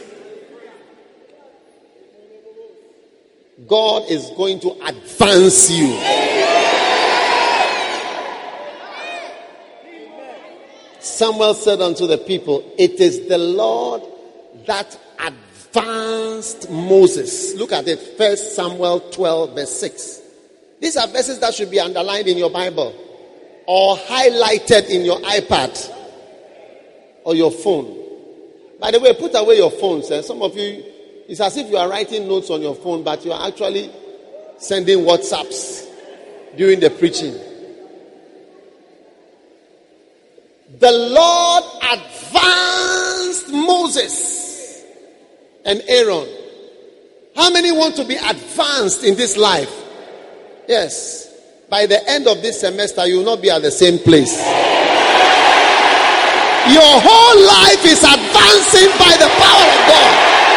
God is going to advance you. Samuel said unto the people, it is the Lord that advanced Moses. Look at it. First Samuel twelve verse six. These are verses that should be underlined in your Bible or highlighted in your iPad or your phone. By the way, put away your phones. Eh? Some of you, it's as if you are writing notes on your phone, but you are actually sending WhatsApps during the preaching. The Lord advanced Moses and Aaron. How many want to be advanced in this life? Yes. By the end of this semester, you will not be at the same place. Your whole life is advancing by the power of God.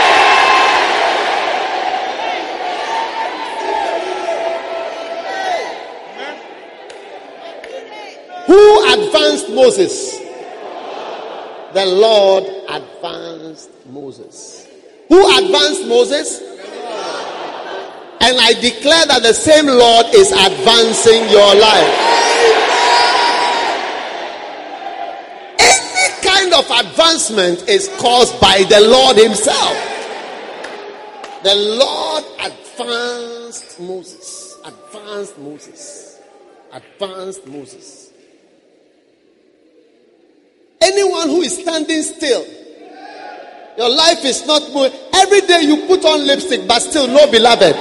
Who advanced Moses? The Lord advanced Moses. Who advanced Moses? And I declare that the same Lord is advancing your life. Any kind of advancement is caused by the Lord himself. The Lord advanced Moses. Advanced Moses. Advanced Moses. Anyone who is standing still, your life is not moving. Every day you put on lipstick, but still no beloved.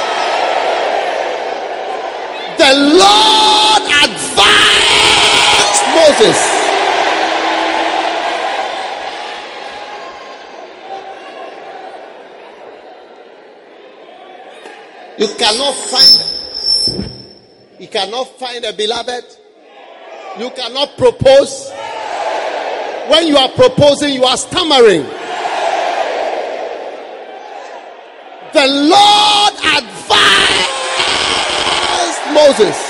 The Lord advanced Moses. You cannot find, you cannot find a beloved. You cannot propose. When you are proposing, you are stammering. The Lord advanced Moses.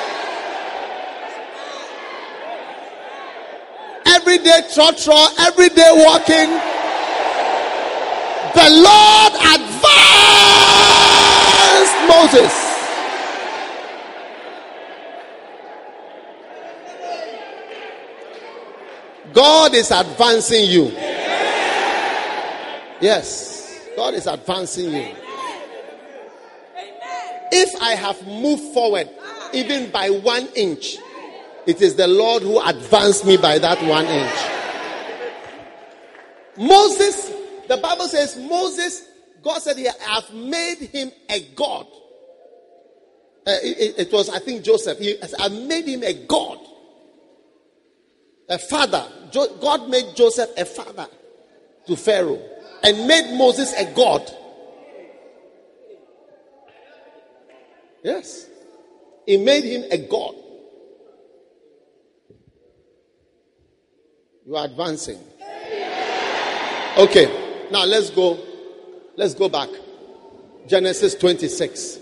Every day trot-trot, every day walking. The Lord advanced Moses. God is advancing you. Yes, God is advancing you. If I have moved forward even by one inch, it is the Lord who advanced me by that one inch. Moses, the Bible says Moses, God said, I have made him a god. Uh, it, it was, I think, Joseph. He, I made him a god. A father. God made Joseph a father to Pharaoh and made Moses a god. Yes. He made him a god. You are advancing. Okay. Now let's go. Let's go back. Genesis twenty-six.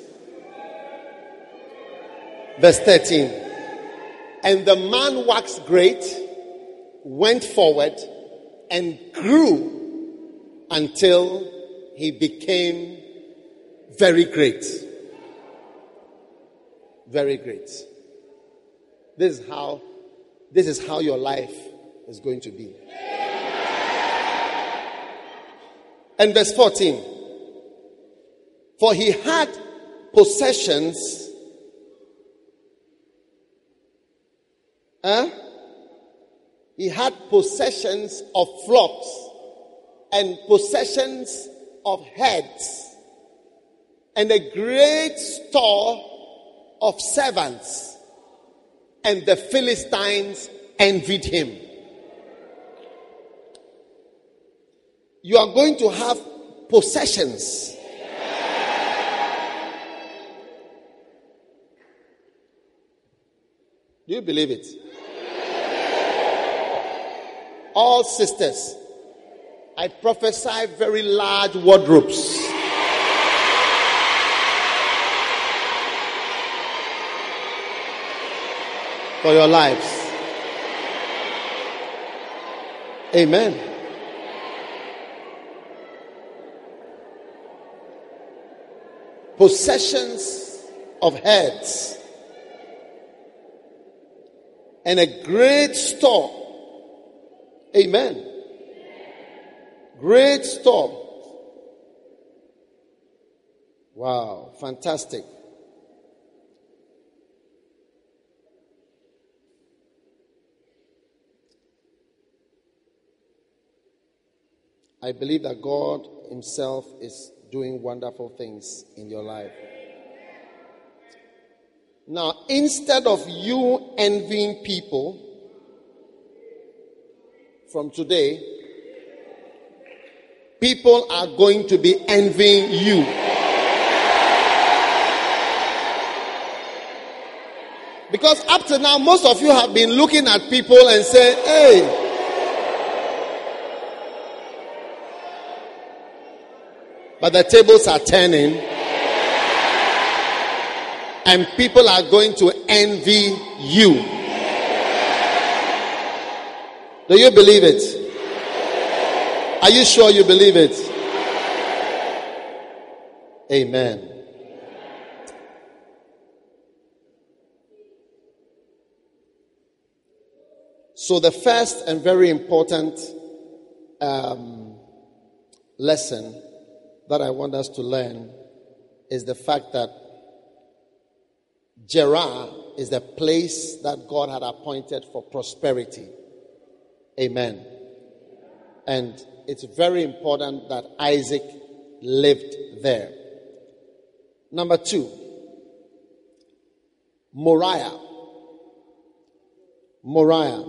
Verse thirteen. And the man waxed great, went forward, and grew until he became very great. Very great. This is how, this is how your life is going to be. And verse fourteen. For he had possessions. Huh? He had possessions of flocks and possessions of heads, and a great store of servants, and the Philistines envied him. You are going to have possessions. Do you believe it? All sisters, I prophesy very large wardrobes. For your lives. Amen. Possessions of heads and a great store. Amen. Great store. Wow, fantastic. I believe that God Himself is doing wonderful things in your life. Now, instead of you envying people, from today, people are going to be envying you. Because up to now, most of you have been looking at people and saying, hey, but the tables are turning and people are going to envy you. Do you believe it? Are you sure you believe it? Amen. So the first and very important um, lesson that I want us to learn is the fact that Gerar is the place that God had appointed for prosperity. Amen. And it's very important that Isaac lived there. Number two, Moriah. Moriah.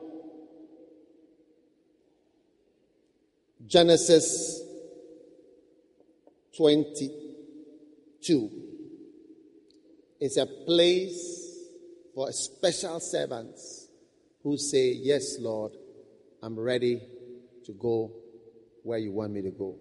Genesis twenty-two. It's a place for special servants who say, yes, Lord, I'm ready to go where you want me to go.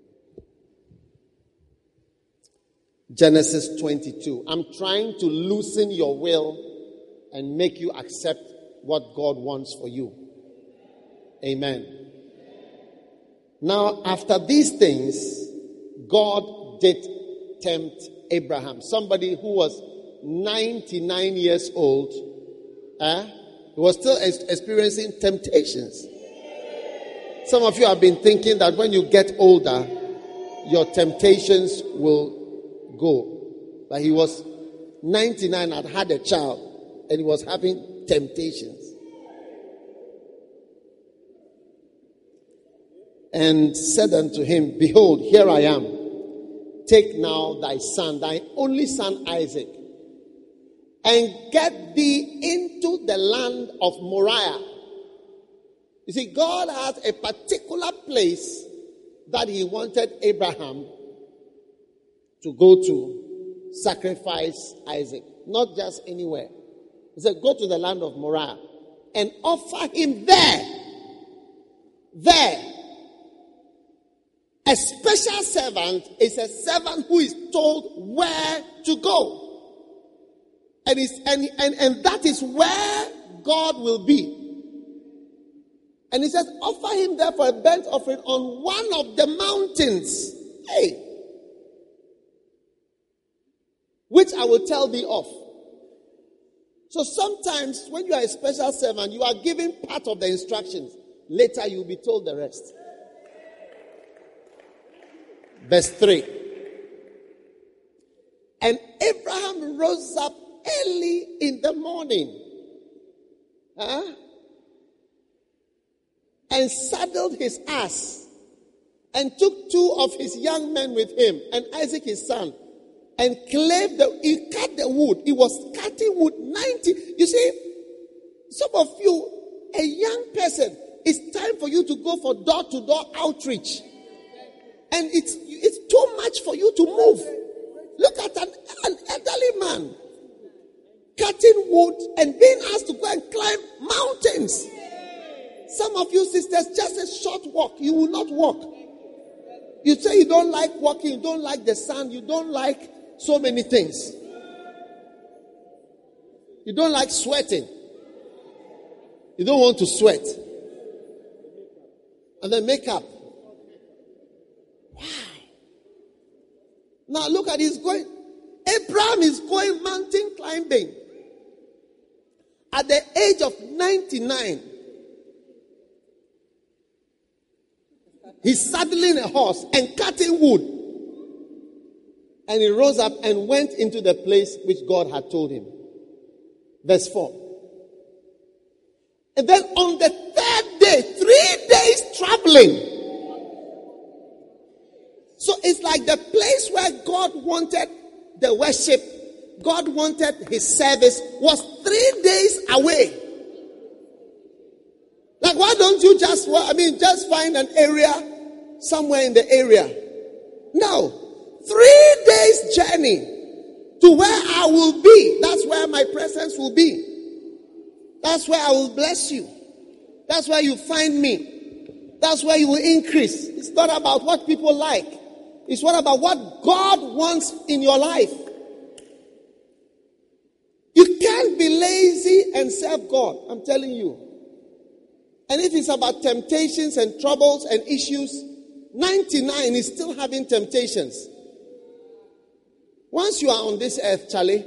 Genesis twenty-two. I'm trying to loosen your will and make you accept what God wants for you. Amen. Now, after these things, God did tempt Abraham. Somebody who was ninety-nine years old, eh, was still experiencing temptations. Some of you have been thinking that when you get older, your temptations will go. But he was ninety-nine, had had a child, and he was having temptations. And said unto him, behold, here I am. Take now thy son, thy only son Isaac, and get thee into the land of Moriah. You see, God has a particular place that he wanted Abraham to go to sacrifice Isaac. Not just anywhere. He said, go to the land of Moriah and offer him there. There. A special servant is a servant who is told where to go. And, it's, and, and, and that is where God will be. And he says, offer him there for a burnt offering on one of the mountains. Hey. Which I will tell thee of. So sometimes when you are a special servant, you are given part of the instructions. Later you will be told the rest. Verse three. And Abraham rose up early in the morning. Huh? And saddled his ass and took two of his young men with him, and Isaac his son, and clave the, he cut the wood. He was cutting wood ninety. You see, some of you, a young person, it's time for you to go for door-to-door outreach. And it's, it's too much for you to move. Look at an, an elderly man cutting wood and being asked to go and climb mountains. Some of you sisters, just a short walk, you will not walk. You say you don't like walking, you don't like the sun, you don't like so many things. You don't like sweating. You don't want to sweat. And then makeup. Wow. Now look at this going. Abraham is going mountain climbing. At the age of ninety-nine. He's saddling a horse and cutting wood. And he rose up and went into the place which God had told him. Verse four. And then on the third day, three days traveling. So it's like the place where God wanted the worship, God wanted his service, was three days away. Like, why don't you just, I mean, just find an area somewhere in the area? No. Three days journey to where I will be. That's where my presence will be. That's where I will bless you. That's where you find me. That's where you will increase. It's not about what people like. It's what about what God wants in your life. You can't be lazy and serve God. I'm telling you. And if it's about temptations and troubles and issues, ninety-nine is still having temptations. Once you are on this earth, Charlie,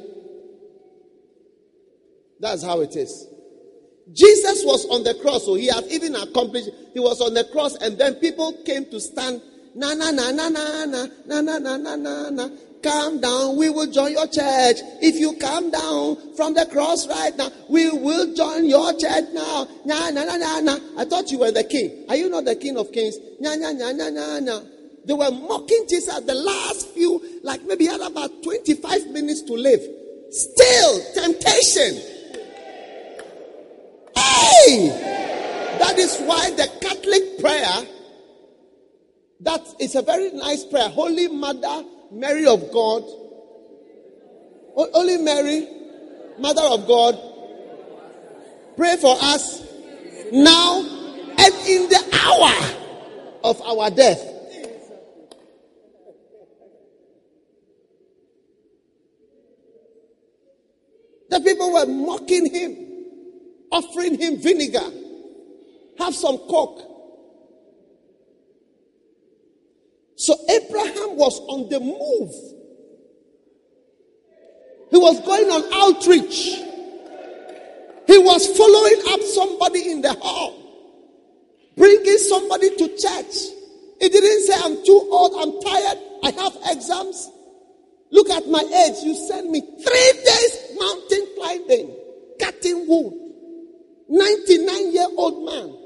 that's how it is. Jesus was on the cross, so he had even accomplished. He was on the cross, and then people came to stand. Na na na na na na na na na na na na. Calm down, we will join your church. If you come down from the cross right now, we will join your church now. Na na na na na. I thought you were the king. Are you not the king of kings? Na na na na na na. They were mocking Jesus at the last few, like maybe he had about twenty-five minutes to live. Still, temptation. Hey! That is why the Catholic prayer, that is a very nice prayer. Holy Mother, Mary of God. Holy Mary, Mother of God. Pray for us now and in the hour of our death. The people were mocking him, offering him vinegar. Have some coke. So Abraham was on the move. He was going on outreach. He was following up somebody in the hall, bringing somebody to church. He didn't say, I'm too old, I'm tired, I have exams. Look at my age. You send me three days mountain climbing, cutting wood. ninety-nine-year-old man.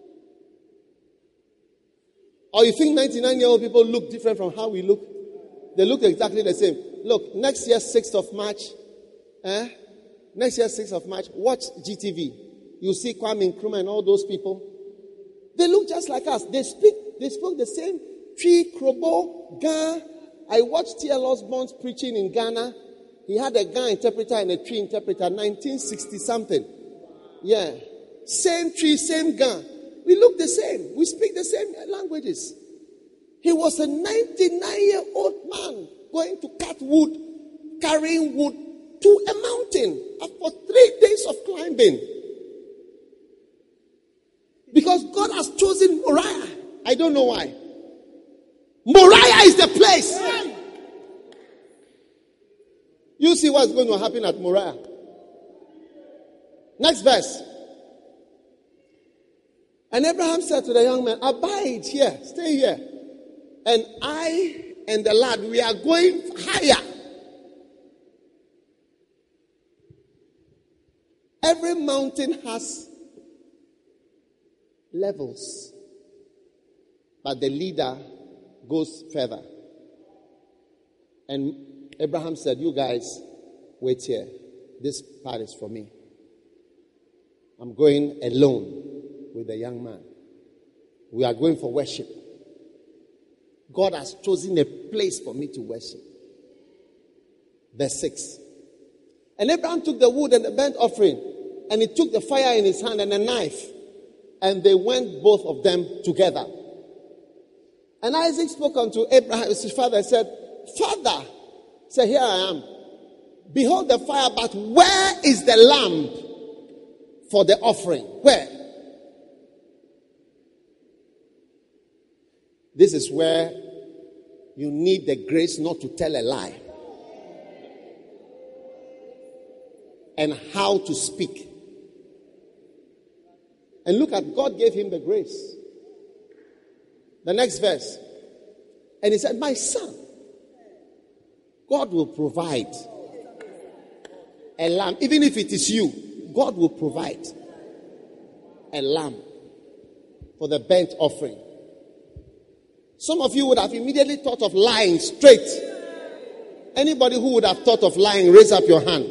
Or you think ninety-nine-year-old people look different from how we look? They look exactly the same. Look, next year, sixth of March, eh? Next year, sixth of March, watch G T V. You see Kwame Nkrumah and all those people. They look just like us. They speak, they spoke the same Tree, Krobo, Ga. I watched T L Osborne's preaching in Ghana. He had a Ga interpreter and a Tree interpreter, nineteen sixty something. Yeah. Same Tree, same Ga. We look the same. We speak the same languages. He was a ninety-nine-year-old man going to cut wood, carrying wood to a mountain for three days of climbing. Because God has chosen Moriah. I don't know why. Moriah is the place. You see what's going to happen at Moriah. Next verse. And Abraham said to the young man, abide here, stay here. And I and the lad, we are going higher. Every mountain has levels. But the leader goes further. And Abraham said, you guys, wait here. This part is for me. I'm going alone with the young man. We are going for worship. God has chosen a place for me to worship. Verse six. And Abraham took the wood and the burnt offering, and he took the fire in his hand and a knife, and they went both of them together. And Isaac spoke unto Abraham, his father, and said, Father, say, here I am. Behold the fire, but where is the lamb for the offering? Where? This is where you need the grace not to tell a lie. And how to speak. And look at, God gave him the grace. The next verse. And he said, my son, God will provide a lamb. Even if it is you, God will provide a lamb for the burnt offering. Some of you would have immediately thought of lying straight. Anybody who would have thought of lying, raise up your hand.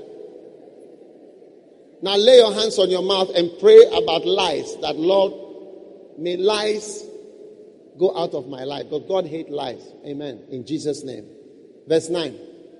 Now lay your hands on your mouth and pray about lies. That, Lord, may lies go out of my life. But God hates lies. Amen. In Jesus' name. Verse nine.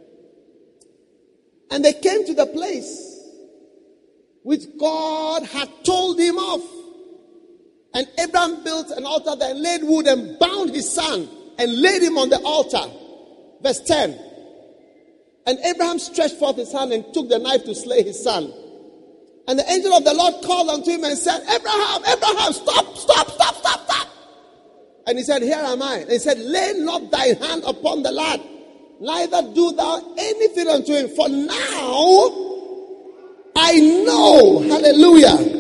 And they came to the place which God had told him of. And Abraham built an altar there and laid wood and bound his son and laid him on the altar. Verse ten. And Abraham stretched forth his hand and took the knife to slay his son. And the angel of the Lord called unto him and said, Abraham, Abraham, stop, stop, stop, stop, stop. And he said, here am I. And he said, lay not thy hand upon the lad, neither do thou anything unto him. For now I know, hallelujah,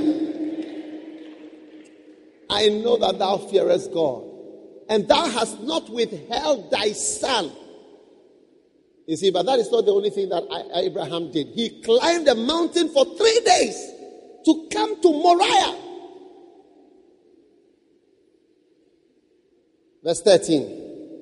I know that thou fearest God, and thou hast not withheld thy son. You see, but that is not the only thing that I, Abraham did. He climbed a mountain for three days to come to Moriah. Verse thirteen.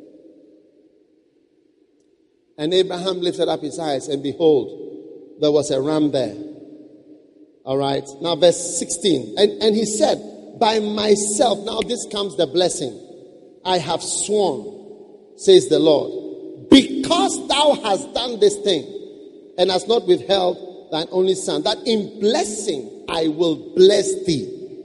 And Abraham lifted up his eyes, and behold, there was a ram there. All right. Now verse sixteen. And, and he said, by myself, now this comes the blessing. I have sworn, says the Lord, because thou hast done this thing and hast not withheld thine only son, that in blessing I will bless thee.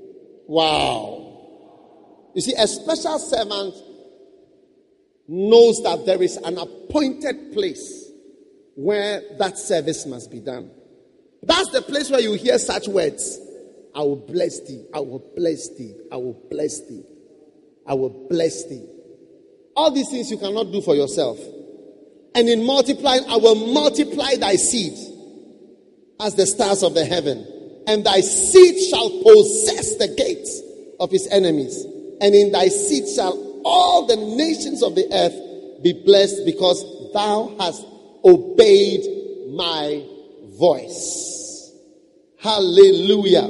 Wow. You see, a special servant knows that there is an appointed place where that service must be done. That's the place where you hear such words. I will bless thee. I will bless thee. I will bless thee. I will bless thee. All these things you cannot do for yourself. And in multiplying, I will multiply thy seed as the stars of the heaven. And thy seed shall possess the gates of his enemies. And in thy seed shall all the nations of the earth be blessed, because thou hast obeyed my voice. Hallelujah.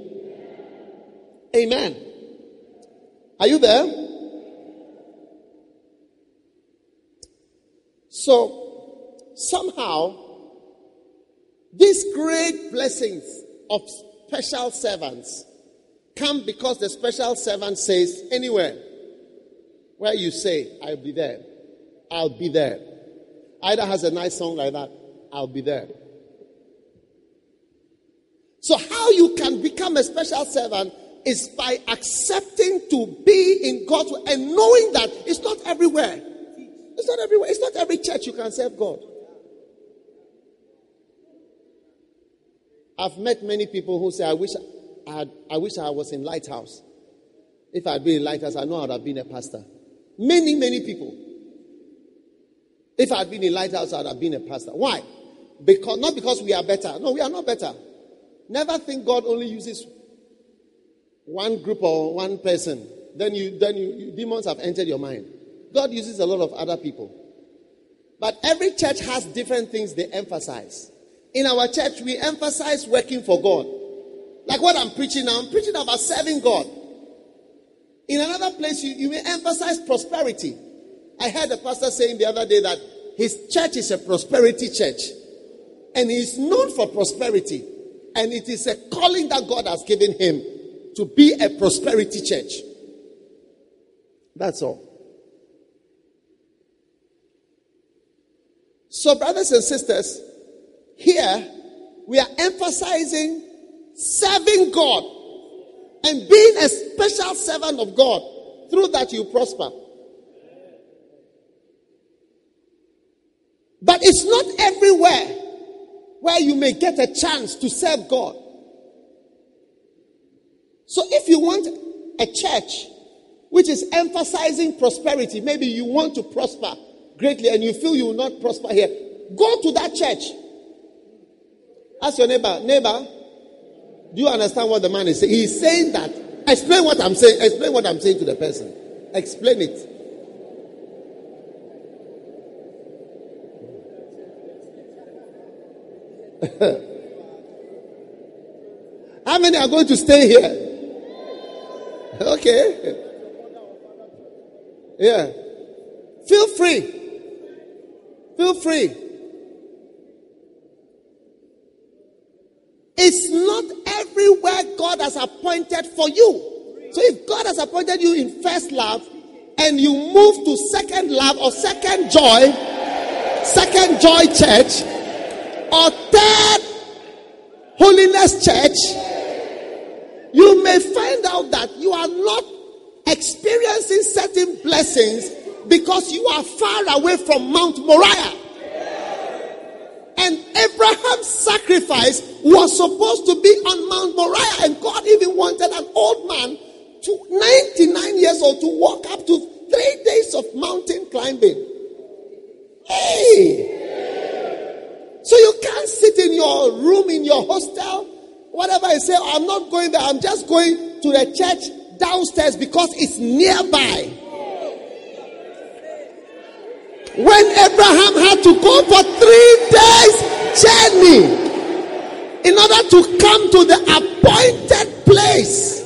Amen. Are you there? So, somehow, these great blessings of special servants come because the special servant says, anywhere where you say, I'll be there, I'll be there. Ida has a nice song like that, I'll be there. So how you can become a special servant is by accepting to be in God's will and knowing that it's not everywhere. It's not everywhere. It's not every church you can serve God. I've met many people who say, I wish I had, I wish I was in Lighthouse. If I had been in Lighthouse, I know I would have been a pastor. Many, many people. If I had been in Lighthouse, I would have been a pastor. Why? Because not because we are better. No, we are not better. Never think God only uses one group or one person. Then you, then you, you demons have entered your mind. God uses a lot of other people. But every church has different things they emphasize. In our church, we emphasize working for God. Like what I'm preaching now, I'm preaching about serving God. In another place, you, you may emphasize prosperity. I heard a pastor saying the other day that his church is a prosperity church. And he is known for prosperity. And it is a calling that God has given him to be a prosperity church. That's all. So, brothers and sisters, here we are emphasizing serving God and being a special servant of God. Through that you prosper. But it's not everywhere where you may get a chance to serve God. So if you want a church which is emphasizing prosperity, maybe you want to prosper greatly and you feel you will not prosper here, go to that church. Ask your neighbor, neighbor, do you understand what the man is saying? He's saying that. Explain what I'm saying. Explain what I'm saying to the person. Explain it. How many are going to stay here? Okay. Yeah. Feel free. Feel free. It's not everywhere God has appointed for you. So if God has appointed you in first love and you move to second love or second joy, second joy church, or third holiness church, you may find out that you are not experiencing certain blessings because you are far away from Mount Moriah. And Abraham's sacrifice was supposed to be on Mount Moriah, and God even wanted an old man to ninety-nine years old to walk up to three days of mountain climbing. Hey! So you can't sit in your room, in your hostel, whatever I say, I'm not going there, I'm just going to the church downstairs because it's nearby. When Abraham had to go for three days journey in order to come to the appointed place.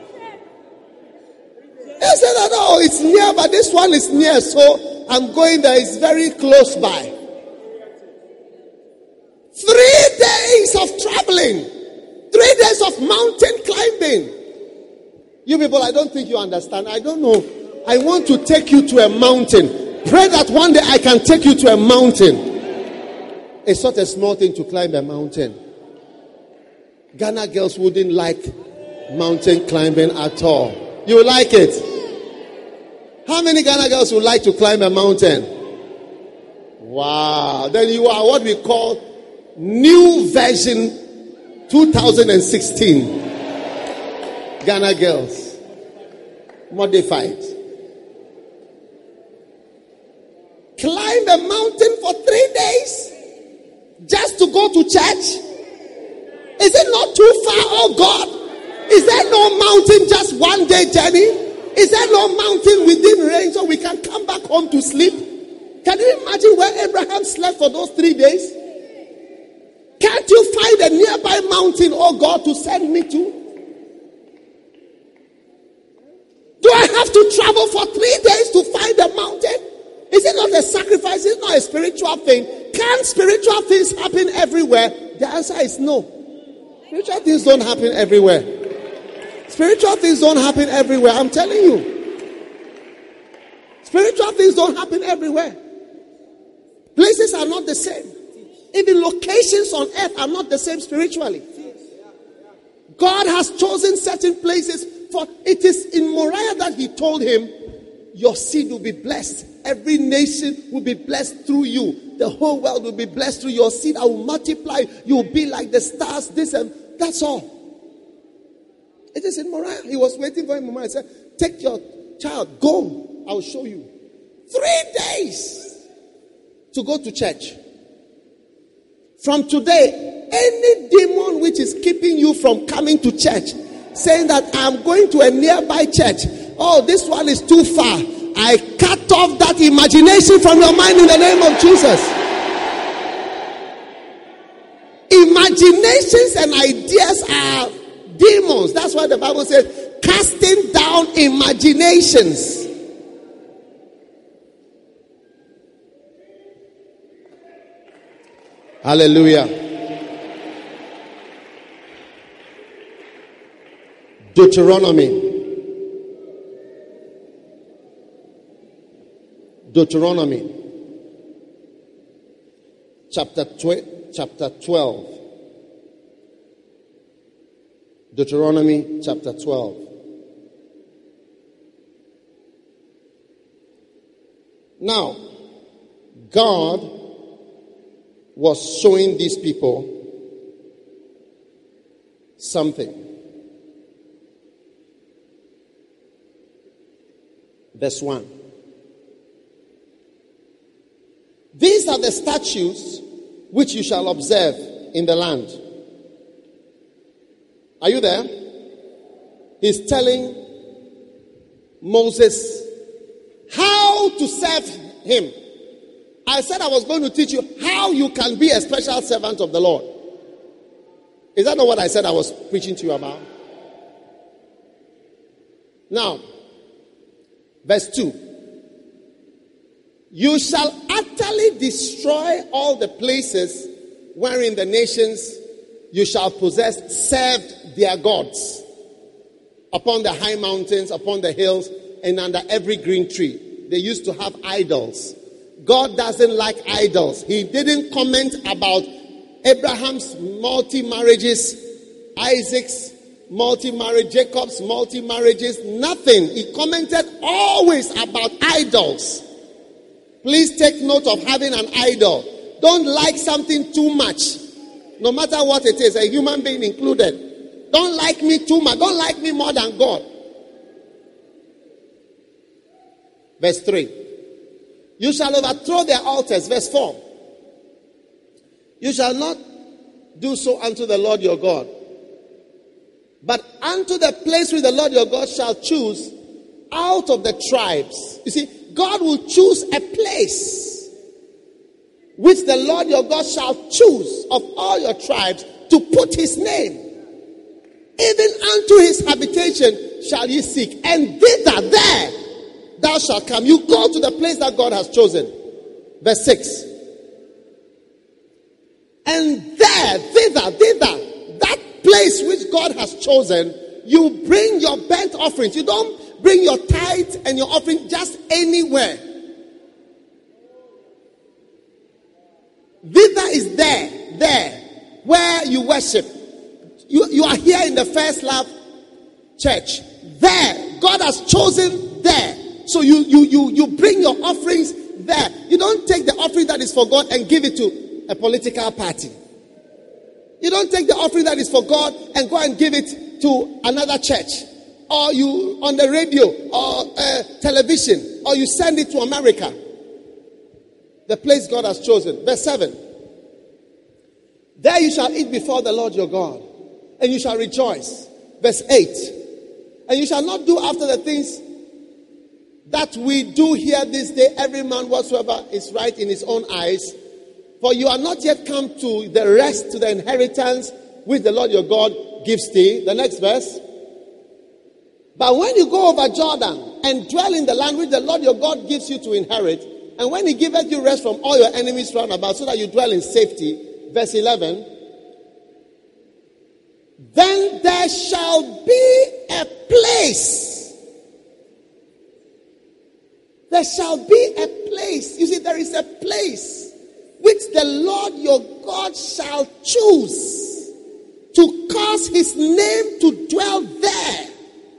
They said that, oh, it's near, but this one is near, so I'm going there, it's very close by. Three days of traveling. Three days of mountain climbing. You people, I don't think you understand. I don't know. I want to take you to a mountain. Pray that one day I can take you to a mountain. It's not a small thing to climb a mountain. Ghana girls wouldn't like mountain climbing at all. You like it? How many Ghana girls would like to climb a mountain? Wow. Then you are what we call new version twenty sixteen. Ghana girls. Modified. Climb a mountain for three days just to go to church? Is it not too far, oh God? Is there no mountain just one day journey? Is there no mountain within range so we can come back home to sleep? Can you imagine where Abraham slept for those three days? Can't you find a nearby mountain, oh God, to send me to? Do I have to travel for three days to find a mountain? Is it not a sacrifice? Is it not a spiritual thing? Can spiritual things happen everywhere? The answer is no. Spiritual things don't happen everywhere. Spiritual things don't happen everywhere. I'm telling you. Spiritual things don't happen everywhere. Places are not the same. Even locations on earth are not the same spiritually. God has chosen certain places for it is in Moriah that he told him, your seed will be blessed. Every nation will be blessed through you. The whole world will be blessed through your seed. I will multiply. You will be like the stars. This and that's all. It is in Moriah. He was waiting for him. Moriah said, take your child. Go. I will show you. Three days to go to church. From today, any demon which is keeping you from coming to church, saying that I'm going to a nearby church. Oh, this one is too far. I cut off that imagination from your mind in the name of Jesus. Imaginations and ideas are demons. That's why the Bible says, casting down imaginations. Hallelujah. Deuteronomy. Deuteronomy. Chapter tw- chapter twelve. Deuteronomy chapter twelve. Now, God was showing these people something. Verse one. These are the statutes which you shall observe in the land. Are you there? He's telling Moses how to serve him. I said I was going to teach you how you can be a special servant of the Lord. Is that not what I said I was preaching to you about? Now, verse two. You shall utterly destroy all the places wherein the nations you shall possess served their gods, upon the high mountains, upon the hills, and under every green tree. They used to have idols. God doesn't like idols. He didn't comment about Abraham's multi-marriages, Isaac's multi-marriage, Jacob's multi-marriages, nothing. He commented always about idols. Please take note of having an idol. Don't like something too much. No matter what it is, a human being included. Don't like me too much. Don't like me more than God. Verse three. You shall overthrow their altars. Verse four. You shall not do so unto the Lord your God, but unto the place which the Lord your God shall choose out of the tribes. You see, God will choose a place which the Lord your God shall choose of all your tribes to put his name. Even unto his habitation shall ye seek, and thither, there, thou shalt come. You go to the place that God has chosen. Verse six. And there, thither, thither, that place which God has chosen, you bring your burnt offerings. You don't bring your tithe and your offering just anywhere. Thither is there, there, where you worship. You, you are here in the First Love Church. There, God has chosen there. So you, you, you, you bring your offerings there. You don't take the offering that is for God and give it to a political party. You don't take the offering that is for God and go and give it to another church. Or you on the radio or uh, television, or you send it to America. The place God has chosen. Verse seven. There you shall eat before the Lord your God, and you shall rejoice. Verse eight. And you shall not do after the things that we do here this day, every man whatsoever is right in his own eyes. For you are not yet come to the rest, to the inheritance which the Lord your God gives thee. The next verse. But when you go over Jordan and dwell in the land which the Lord your God gives you to inherit, and when he giveth you rest from all your enemies round about, so that you dwell in safety, verse eleven, then there shall be a place. There shall be a place. You see, there is a place which the Lord your God shall choose to cause his name to dwell there.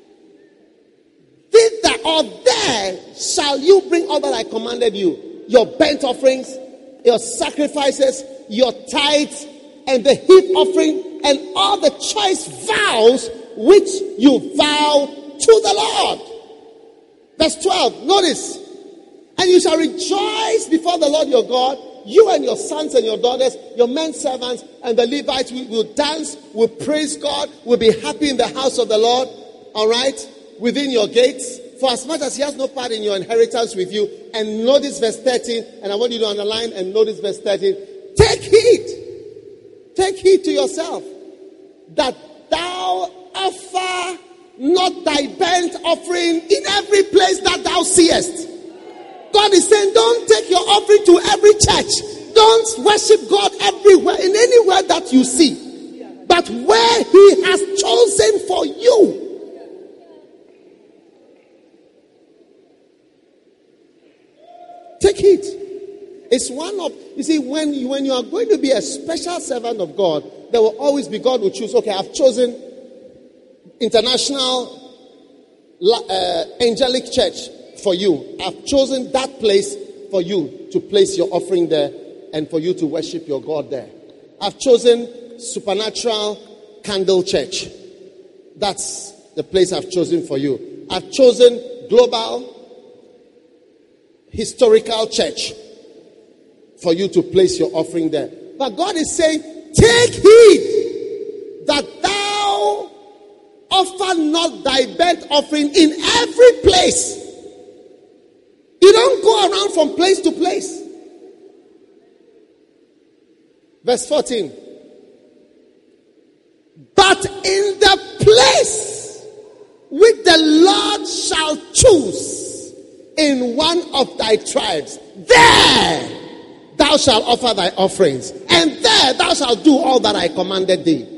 Thither or there shall you bring all that I commanded you. Your burnt offerings, your sacrifices, your tithes, and the heap offering, and all the choice vows which you vow to the Lord. Verse twelve, notice. And you shall rejoice before the Lord your God, you and your sons and your daughters, your men servants, and the Levites will, will dance, will praise God, will be happy in the house of the Lord. All right? Within your gates, for as much as he has no part in your inheritance with you. And notice verse thirteen, and I want you to underline and notice verse thirteen. Take heed, take heed to yourself, that thou offer not thy burnt offering in every place that thou seest. God is saying, don't take your offering to every church. Don't worship God everywhere, in anywhere that you see. But where he has chosen for you. Take heed. It's one of, you see, when you, when you are going to be a special servant of God, there will always be, God will choose, okay, I've chosen International uh, Angelic Church for you. I've chosen that place for you to place your offering there and for you to worship your God there. I've chosen Supernatural Candle Church. That's the place I've chosen for you. I've chosen Global Historical Church for you to place your offering there. But God is saying, take heed that thou offer not thy burnt offering in every place. You don't go around from place to place. Verse fourteen. But in the place which the Lord shall choose in one of thy tribes, there thou shalt offer thy offerings, and there thou shalt do all that I commanded thee.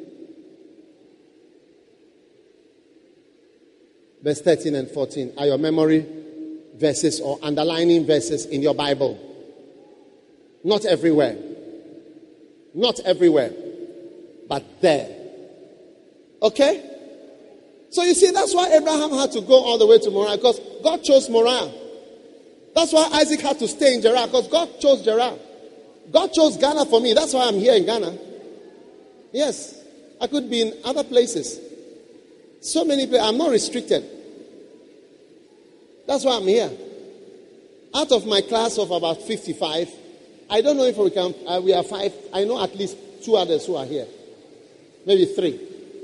Verse thirteen and fourteen are your memory verses or underlining verses in your Bible. Not everywhere. Not everywhere. But there. Okay? So you see, that's why Abraham had to go all the way to Moriah, because God chose Moriah. That's why Isaac had to stay in Gerar, because God chose Gerar. God chose Ghana for me. That's why I'm here in Ghana. Yes. I could be in other places. So many places. I'm not restricted. That's why I'm here. Out of my class of about fifty-five, I don't know if we can, uh, we are five. I know at least two others who are here. Maybe three.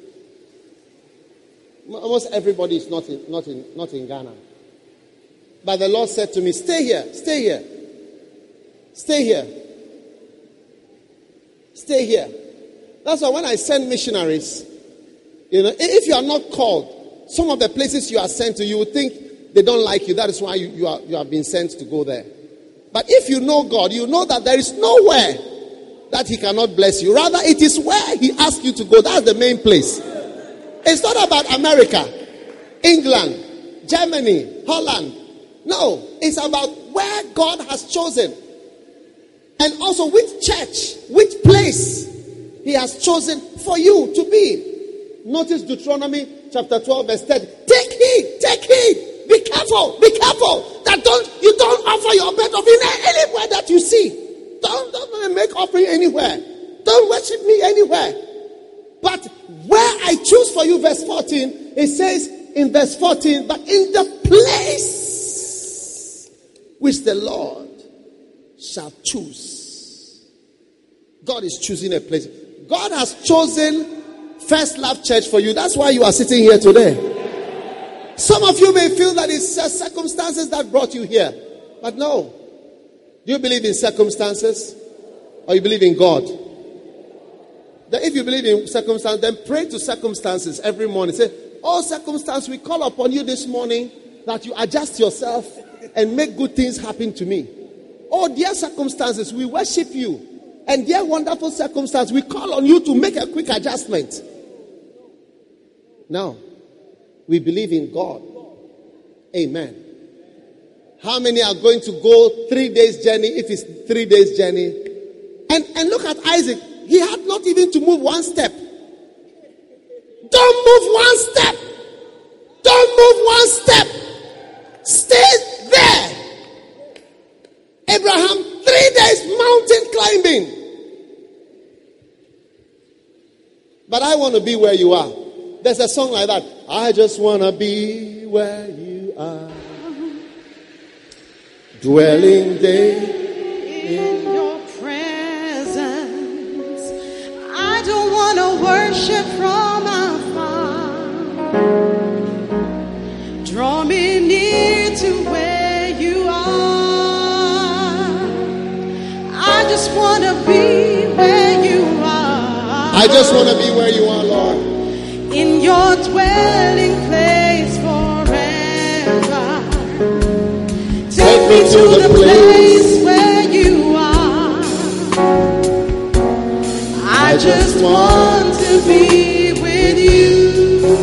Almost everybody is not in, not in, not in Ghana. But the Lord said to me, stay here, stay here. Stay here. Stay here. That's why when I send missionaries, you know, if you are not called, some of the places you are sent to, you would think they don't like you. That is why you, you, are, you have been sent to go there. But if you know God, you know that there is nowhere that he cannot bless you. Rather, it is where he asks you to go. That's the main place. It's not about America, England, Germany, Holland. No, it's about where God has chosen. And also which church, which place he has chosen for you to be. Notice Deuteronomy chapter twelve verse ten. Take heed, take heed. Be careful, be careful that don't you don't offer your burnt offering anywhere that you see. Don't, don't make offering anywhere. Don't worship me anywhere. But where I choose for you, verse fourteen, it says in verse fourteen, but in the place which the Lord shall choose. God is choosing a place. God has chosen First Love Church for you. That's why you are sitting here today. Some of you may feel that it's just circumstances that brought you here. But no. Do you believe in circumstances? Or you believe in God? That if you believe in circumstances, then pray to circumstances every morning. Say, oh circumstance, we call upon you this morning that you adjust yourself and make good things happen to me. Oh dear circumstances, we worship you. And dear wonderful circumstance, we call on you to make a quick adjustment. Now, we believe in God. Amen. How many are going to go three days journey if it's three days journey? And, and look at Isaac. He had not even to move one step. Don't move one step. Don't move one step. Stay there. Abraham, three days mountain climbing. But I want to be where you are. There's a song like that. I just want to be where you are. Dwelling day in your presence. I don't want to worship from afar. Draw me near to where you are. I just want to be where you are. I just want to be where you are, Lord. in your dwelling place forever. Take me to the place where you are. I just want to be with you.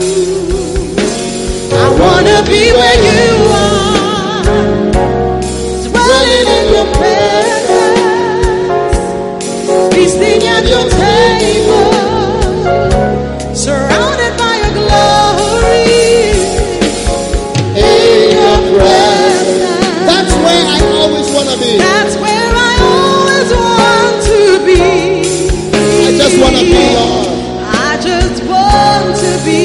I want to be where you are, dwelling in your presence, feasting at your table, surrounded by your glory, In your presence. That's where I always want to be. that's where I always want to be. I just want to be, Lord. I just want to be.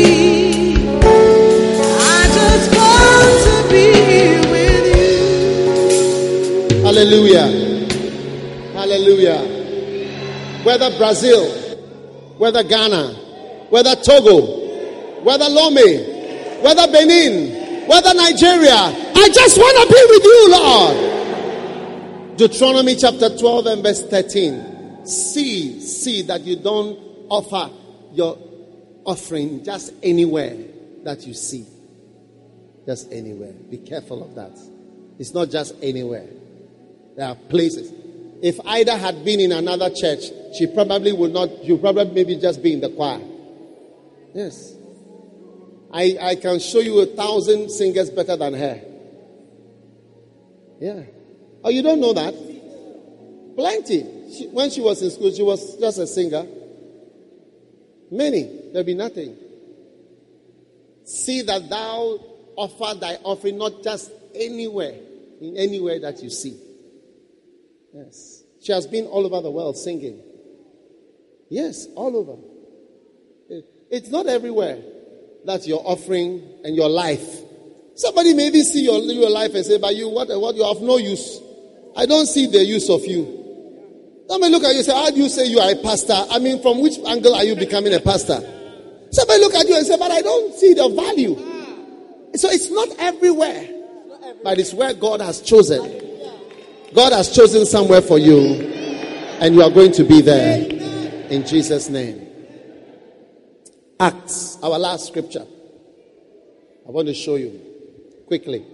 I just want to be with you. Hallelujah. Hallelujah. Whether Brazil, whether Ghana, whether Togo, whether Lome, whether Benin, whether Nigeria, I just want to be with you, Lord. Deuteronomy chapter twelve and verse thirteen. See, see that you don't offer your offering just anywhere that you see. Just anywhere. Be careful of that. It's not just anywhere. There are places. If Ida had been in another church, she probably would not, she would probably maybe just be in the choir. Yes. I, I can show you a thousand singers better than her. Yeah. Oh, you don't know that? Plenty. She, when she was in school, she was just a singer. Many. There'll be nothing. See that thou offer thy offering not just anywhere, in anywhere that you see. Yes. She has been all over the world singing. Yes, all over. It's not everywhere that your offering and your life. Somebody maybe see your, your life and say, but you, what, what, you have no use. I don't see the use of you. Somebody look at you and say, how do you say you are a pastor? I mean, from which angle are you becoming a pastor? Somebody look at you and say, but I don't see the value. So it's not everywhere, but it's where God has chosen. God has chosen somewhere for you, and you are going to be there in Jesus' name. Acts, our last scripture. I want to show you quickly.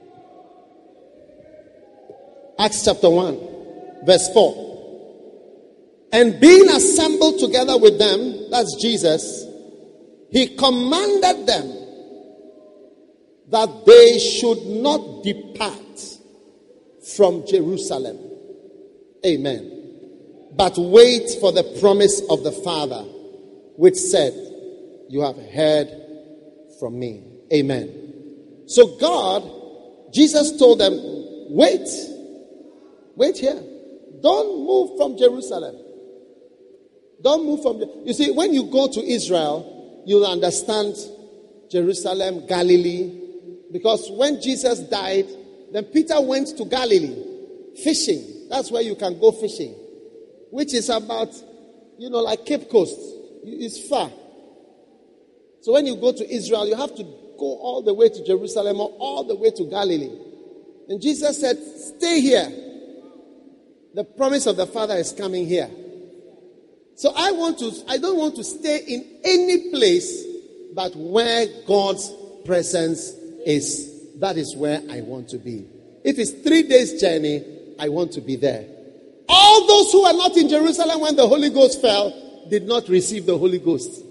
Acts chapter one, verse four. And being assembled together with them, that's Jesus, he commanded them that they should not depart from Jerusalem. Amen. But wait for the promise of the Father, which said, you have heard from me. Amen. So God, Jesus told them, wait. Wait here. Don't move from Jerusalem. Don't move from... You see, when you go to Israel, you'll understand Jerusalem, Galilee. Because when Jesus died, then Peter went to Galilee, fishing. That's where you can go fishing. Which is about, you know, like Cape Coast. It's far. So when you go to Israel, you have to go all the way to Jerusalem or all the way to Galilee. And Jesus said, stay here. The promise of the Father is coming here. So I want to, I don't want to stay in any place but where God's presence is. That is where I want to be. If it's three days journey, I want to be there. All those who were not in Jerusalem when the Holy Ghost fell did not receive the Holy Ghost.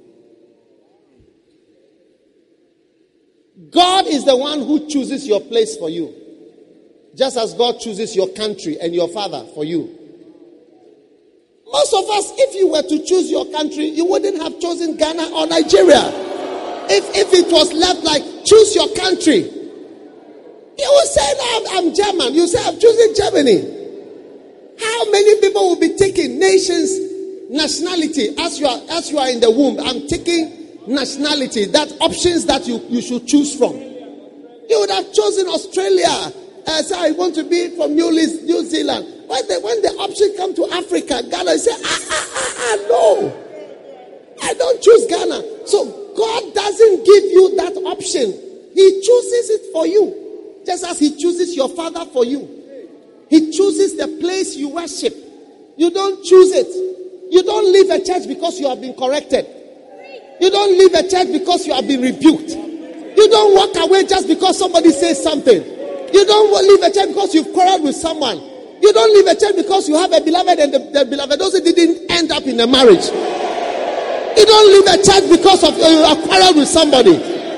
God is the one who chooses your place for you. Just as God chooses your country and your father for you. Most of us, if you were to choose your country, you wouldn't have chosen Ghana or Nigeria. If, if it was left like, choose your country. You would say, no, I'm German. You say, I'm choosing Germany. How many people will be taking nations, nationality, as you are, as you are in the womb? I'm taking nationality, that options that you, you should choose from. You would have chosen Australia. Uh, so I want to be from New, New Zealand. When the, when the option come to Africa, Ghana, you say, ah, ah, ah, ah, no. I don't choose Ghana. So God doesn't give you that option. He chooses it for you. Just as he chooses your father for you. He chooses the place you worship. You don't choose it. You don't leave a church because you have been corrected. You don't leave a church because you have been rebuked. You don't walk away just because somebody says something. You don't leave a church because you've quarreled with someone. You don't leave a church because you have a beloved and the, the beloved also didn't end up in a marriage. You don't leave a church because of you are quarreled with somebody.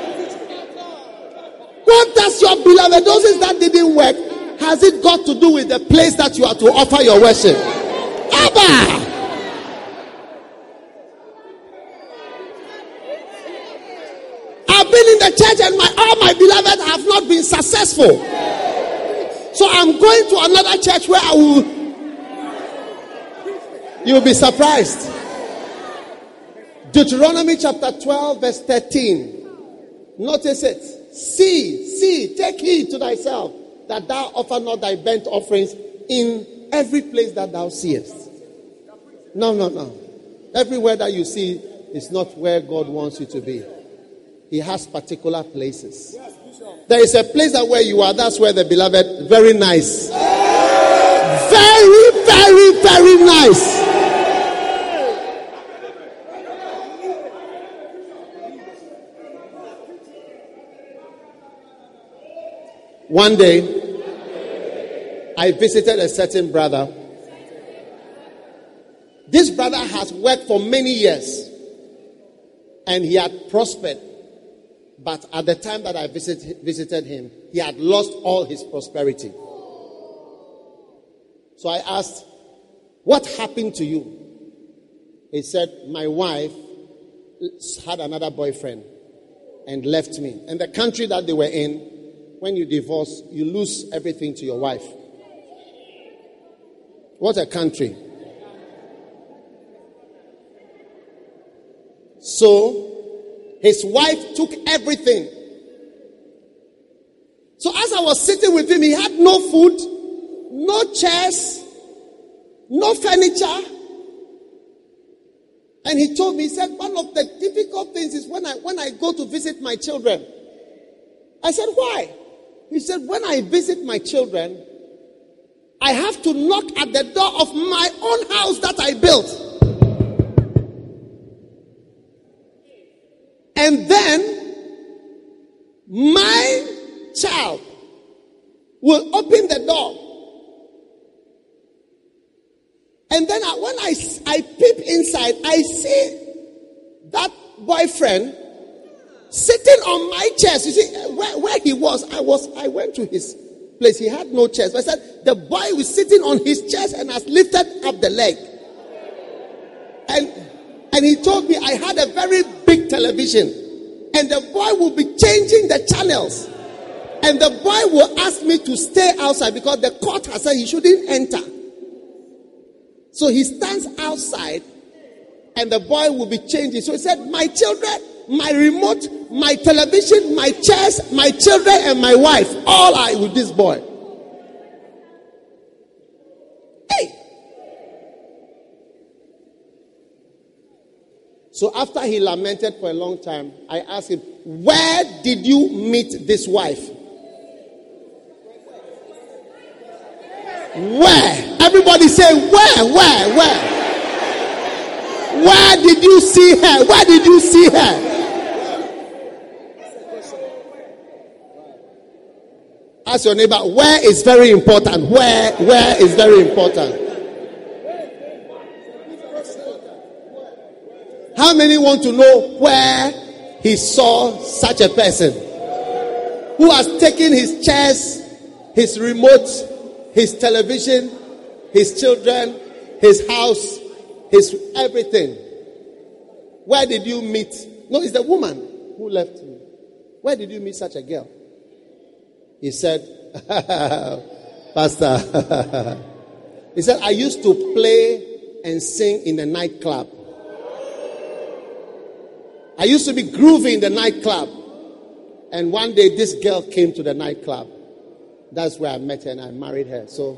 What does your beloved doses that didn't work, has it got to do with the place that you are to offer your worship? Abba! I've been in the church and my, all my beloved have not been successful. So I'm going to another church where I will. You'll be surprised. Deuteronomy chapter twelve, verse thirteen. Notice it. See, see, take heed to thyself that thou offer not thy burnt offerings in every place that thou seest. No, no, no. Everywhere that you see is not where God wants you to be. He has particular places. There is a place that where you are, that's where the beloved, very nice. Very, very, very nice. One day, I visited a certain brother. This brother has worked for many years and he had prospered. But at the time that I visit, visited him, he had lost all his prosperity. So I asked, what happened to you? He said, my wife had another boyfriend and left me. And the country that they were in, when you divorce, you lose everything to your wife. What a country. So, his wife took everything. So as I was sitting with him, he had no food, no chairs, no furniture. And he told me, he said, one of the difficult things is when I when I go to visit my children. I said, why? He said, when I visit my children, I have to knock at the door of my own house that I built. And then my child will open the door. And then I, when I, I peep inside, I see that boyfriend sitting on my chest. You see, where, where he was, I was, I went to his place. He had no chest. I said, the boy was sitting on his chest and has lifted up the leg. And And he told me I had a very big television. And the boy will be changing the channels. And the boy will ask me to stay outside because the court has said he shouldn't enter. So he stands outside and the boy will be changing. So he said, my children, my remote, my television, my chairs, my children and my wife, all are with this boy. So after he lamented for a long time, I asked him, where did you meet this wife? Where? Everybody say, where, where, where? Where did you see her? Where did you see her? Ask your neighbor, where is very important? Where, where is very important? How many want to know where he saw such a person who has taken his chairs, his remote, his television, his children, his house, his everything? Where did you meet? No, it's the woman who left me. Where did you meet such a girl? He said, Pastor, he said, I used to play and sing in the nightclub. I used to be groovy in the nightclub. And one day this girl came to the nightclub. That's where I met her and I married her. So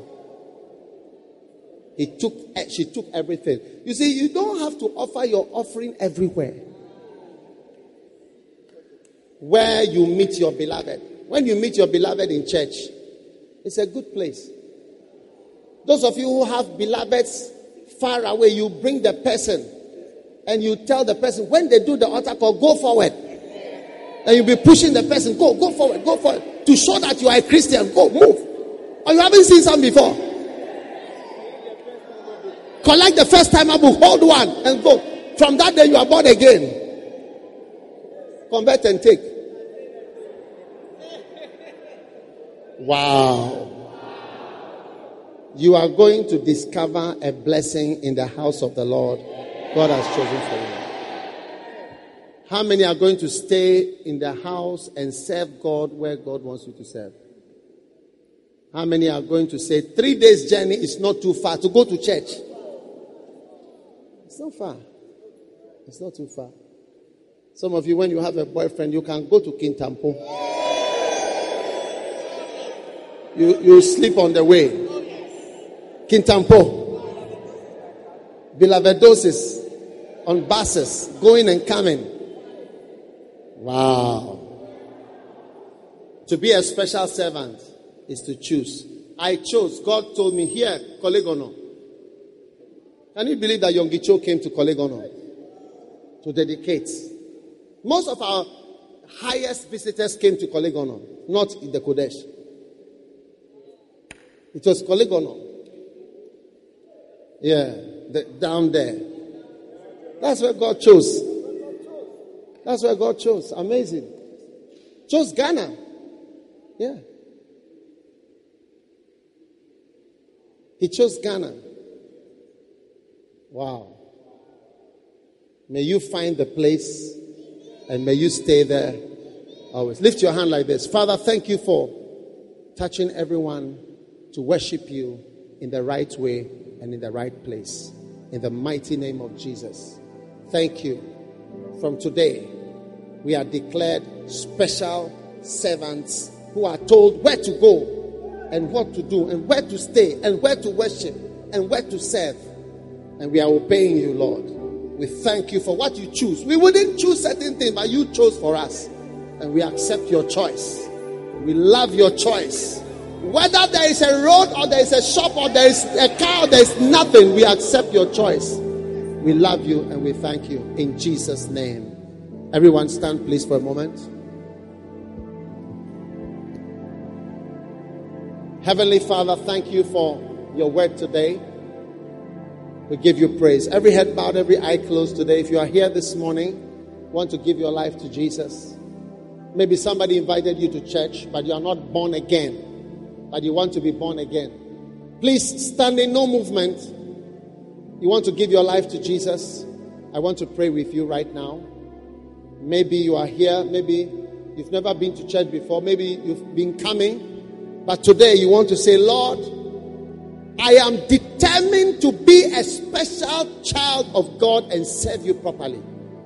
he took, she took everything. You see, you don't have to offer your offering everywhere. Where you meet your beloved. When you meet your beloved in church, it's a good place. Those of you who have beloveds far away, you bring the person and you tell the person, when they do the altar call, go forward. And you'll be pushing the person, go, go forward, go forward. To show that you are a Christian, go, move. Or you haven't seen some before. Collect the first timer book, hold one, and go. From that day, you are born again. Convert and take. Wow. You are going to discover a blessing in the house of the Lord God has chosen for you. How many are going to stay in the house and serve God where God wants you to serve? How many are going to say, three days journey is not too far to go to church? It's not far. It's not too far. Some of you, when you have a boyfriend, you can go to Kintampo. You, you sleep on the way. Kintampo. Beloved doses on buses, going and coming. Wow. To be a special servant is to choose. I chose. God told me, here, Kolegono. Can you believe that Yongicho came to Kolegono to dedicate? Most of our highest visitors came to Kolegono, not in the Kodesh. It was Kolegono. Yeah, the, down there. That's where God chose. That's where God chose. Amazing. Chose Ghana. Yeah. He chose Ghana. Wow. May you find the place and may you stay there always. Lift your hand like this. Father, thank you for touching everyone to worship you in the right way and in the right place. In the mighty name of Jesus. Thank you. From today, we are declared special servants who are told where to go and what to do and where to stay and where to worship and where to serve. And we are obeying you, Lord. We thank you for what you choose. We wouldn't choose certain things, but you chose for us. And we accept your choice. We love your choice. Whether there is a road or there is a shop or there is a car or there is nothing, we accept your choice. We love you and we thank you in Jesus' name. Everyone stand please for a moment. Heavenly Father, thank you for your word today. We give you praise. Every head bowed, every eye closed today. If you are here this morning, want to give your life to Jesus. Maybe somebody invited you to church, but you are not born again. But you want to be born again. Please stand in no movement. You want to give your life to Jesus? I want to pray with you right now. Maybe you are here. Maybe you've never been to church before. Maybe you've been coming. But today you want to say, Lord, I am determined to be a special child of God and serve you properly.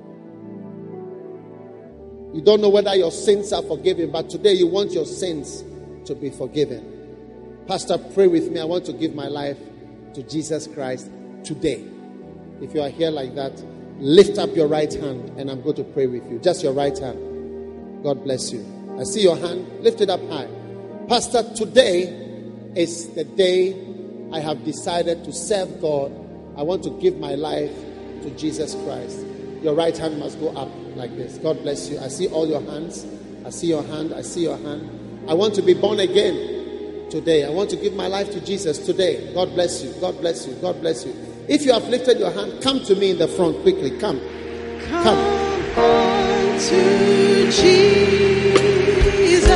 You don't know whether your sins are forgiven, but today you want your sins to be forgiven. Pastor, pray with me. I want to give my life to Jesus Christ today. If you are here like that, lift up your right hand and I'm going to pray with you. Just your right hand. God bless you. I see your hand. Lift it up high. Pastor, today is the day I have decided to serve God. I want to give my life to Jesus Christ. Your right hand must go up like this. God bless you. I see all your hands. I see your hand. I see your hand. I want to be born again today. I want to give my life to Jesus today. God bless you. God bless you. God bless you. If you have lifted your hand, come to me in the front quickly. Come. Come. Come on to Jesus.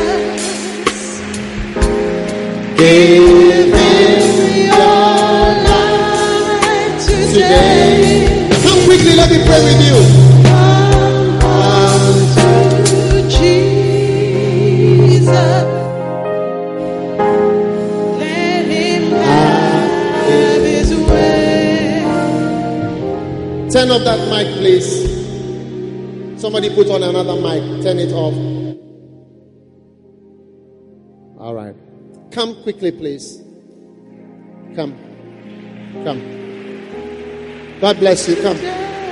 Give him your life today. Come quickly, let me pray with you. Come on to Jesus. Let him have his way. Turn off that mic, please. Somebody put on another mic. Turn it off. All right. Come quickly, please. Come. Come. God bless you. Come.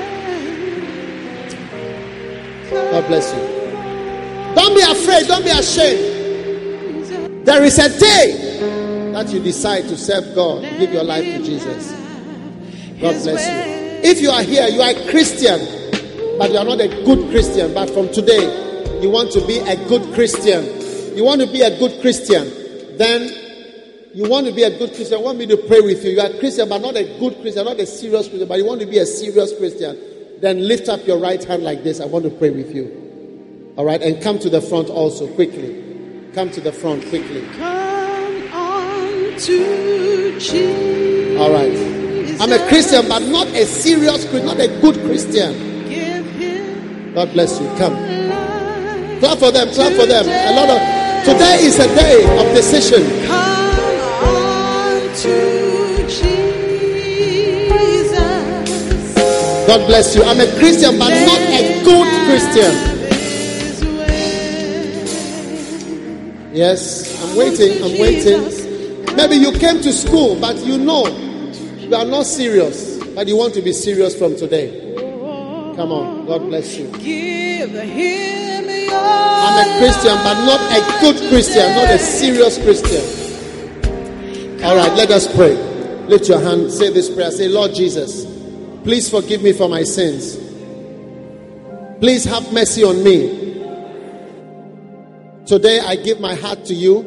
God bless you. Don't be afraid. Don't be ashamed. There is a day that you decide to serve God, give your life to Jesus. God bless you. If you are here, you are a Christian, but you are not a good Christian. But from today, you want to be a good Christian. You want to be a good Christian. Then you want to be a good Christian. I want me to pray with you. You are a Christian, but not a good Christian, not a serious Christian, but you want to be a serious Christian. Then lift up your right hand like this. I want to pray with you. All right, and come to the front also quickly. Come to the front quickly. Come on to Jesus. All right. I'm a Christian, but not a serious Christian, not a good Christian. God bless you. Come. Clap for them. Clap for them. A lot of today is a day of decision. Come on to Jesus. God bless you. I'm a Christian, but not a good Christian. Yes, I'm waiting. I'm waiting. Maybe you came to school, but you know you are not serious, but you want to be serious from today. Come on. God bless you. Give him your I'm a Christian, but not a good Christian, not a serious Christian. All right, let us pray. Lift your hand. Say this prayer. Say, Lord Jesus, please forgive me for my sins. Please have mercy on me. Today I give my heart to you.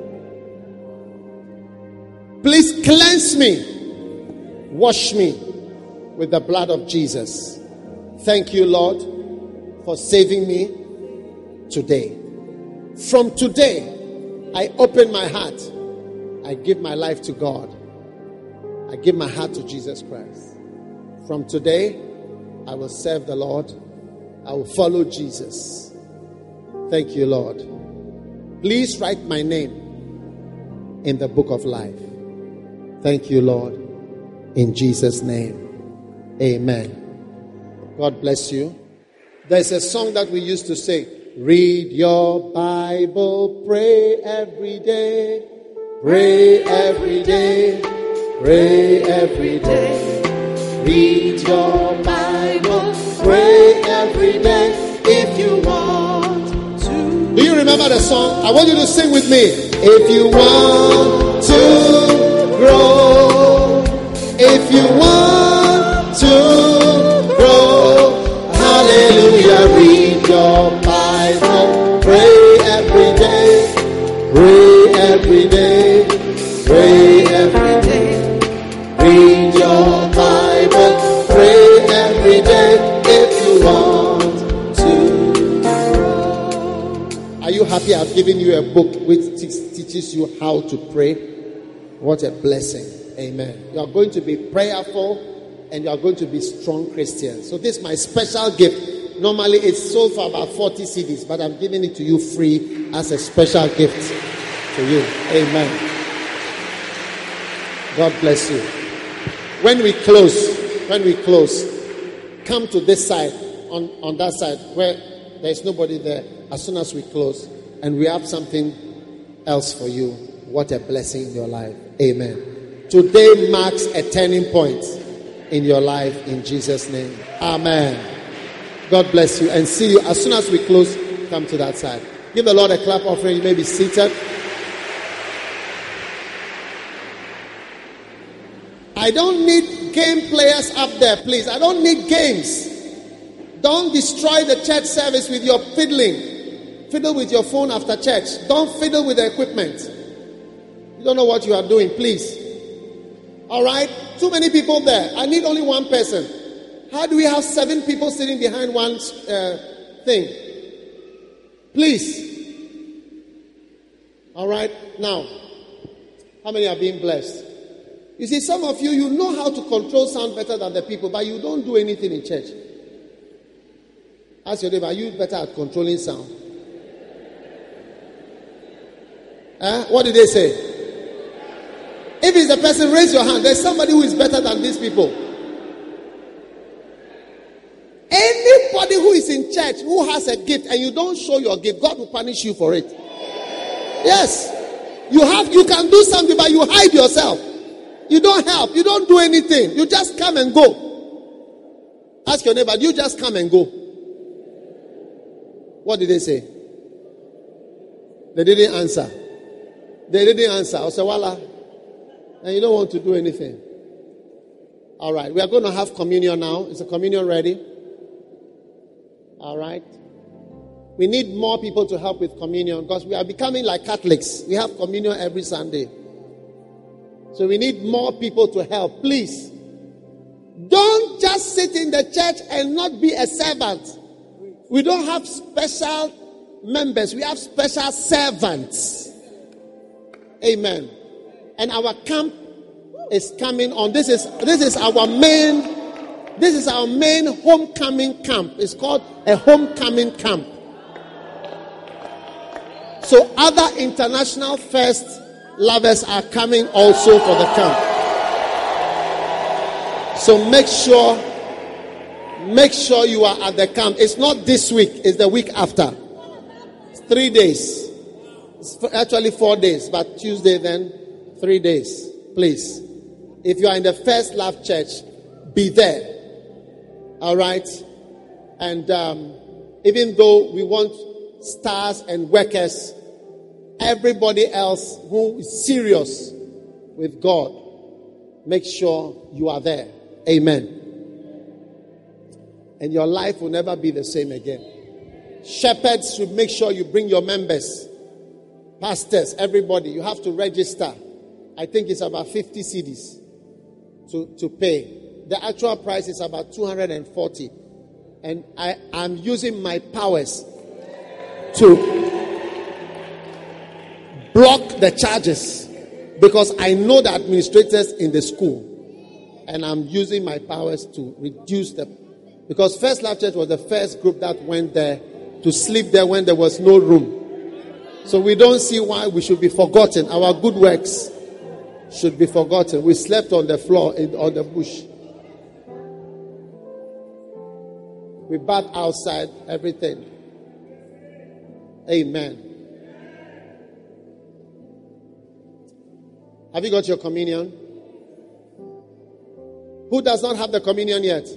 Please cleanse me. Wash me with the blood of Jesus. Thank you, Lord, for saving me today. From today, I open my heart. I give my life to God. I give my heart to Jesus Christ. From today, I will serve the Lord. I will follow Jesus. Thank you, Lord. Please write my name in the book of life. Thank you, Lord. In Jesus' name, amen. God bless you. There's a song that we used to say, read your Bible, pray every day, pray every day, pray every day. Read your Bible, pray every day if you want to. Do you remember the song? I want you to sing with me. If you want to grow, if you want to hallelujah, read your Bible, pray every day, pray every day, pray every day. Read your Bible, pray every day if you want to. Are you happy I've given you a book which teaches you how to pray? What a blessing. Amen. You are going to be prayerful and you are going to be strong Christians. So this is my special gift. Normally it's sold for about forty C Ds, but I'm giving it to you free as a special gift to you. Amen. God bless you. When we close, when we close, come to this side, on, on that side where there's nobody there, as soon as we close, and we have something else for you. What a blessing in your life. Amen. Today marks a turning point in your life in Jesus' name. Amen. God bless you and see you. As soon as we close, come to that side. Give the Lord a clap offering. You may be seated. I don't need game players up there, please. I don't need games. Don't destroy the church service with your fiddling. Fiddle with your phone after church. Don't fiddle with the equipment. You don't know what you are doing, please. All right? Too many people there. I need only one person. How do we have seven people sitting behind one uh, thing? Please. All right? Now, how many are being blessed? You see, some of you, you know how to control sound better than the people, but you don't do anything in church. Ask your neighbor, are you better at controlling sound? Eh? What did they say? If it's a person, raise your hand. There's somebody who is better than these people. Anybody who is in church who has a gift and you don't show your gift, God will punish you for it. Yes. You have, you can do something, but you hide yourself. You don't help. You don't do anything. You just come and go. Ask your neighbor, you just come and go. What did they say? They didn't answer. They didn't answer. I said, Wala, and you don't want to do anything. All right. We are going to have communion now. Is the communion ready? All right. We need more people to help with communion because we are becoming like Catholics. We have communion every Sunday. So we need more people to help. Please. Don't just sit in the church and not be a servant. We don't have special members. We have special servants. Amen. And our camp is coming on. This is this is our main this is our main homecoming camp. It's called a homecoming camp. So other international first lovers are coming also for the camp. So make sure make sure you are at the camp. It's not this week, it's the week after. It's three days. It's actually four days, but Tuesday then three days. Please. If you are in the First Love Church, be there. All right? And um, even though we want stars and workers, everybody else who is serious with God, make sure you are there. Amen. And your life will never be the same again. Shepherds should make sure you bring your members. Pastors, everybody, you have to register. I think it's about fifty cedis to, to pay. The actual price is about two hundred forty. And I am using my powers to block the charges because I know the administrators in the school. And I'm using my powers to reduce the... Because First Love Church was the first group that went there to sleep there when there was no room. So we don't see why we should be forgotten. Our good works should be forgotten. We slept on the floor, in, on the bush. We bathed outside, everything. Amen. Have you got your communion? Who does not have the communion yet?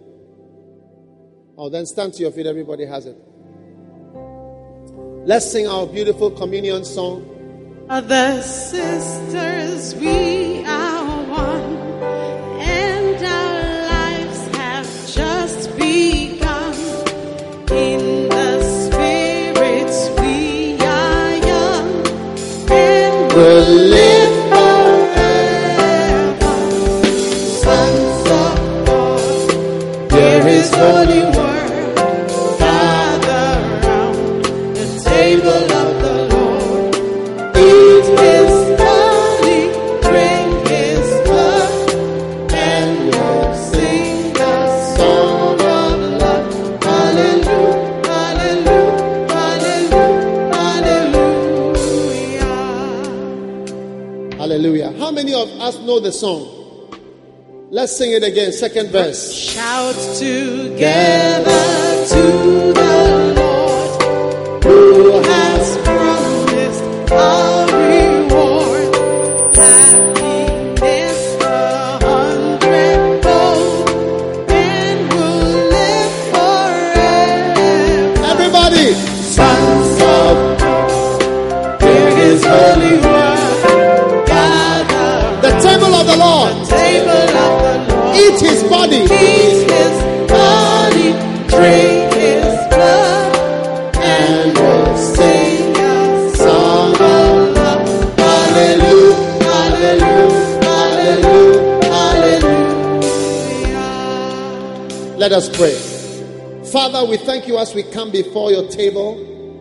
Oh, then stand to your feet. Everybody has it. Let's sing our beautiful communion song. Other sisters, we are one, and our lives have just begun. In the spirits, we are young, and we'll live forever. Sons of God, there is holy word, gather round the table of the Lord. Eat his body, drink his blood, and we'll sing a song of love. Hallelujah, hallelujah, hallelujah, hallelujah. Hallelujah. How many of us know the song? Let's sing it again. Second verse. Shout together to the Lord, who has promised a reward, happiness a hundredfold, and will live forever. Everybody. Sons of God, hear his holy word, gather The table of the Lord. the table of the Lord. Eat his body. Eat his body, drink his blood, and we'll sing a song of love. Hallelujah, hallelujah, hallelujah, hallelujah. Let us pray. Father, we thank you as we come before your table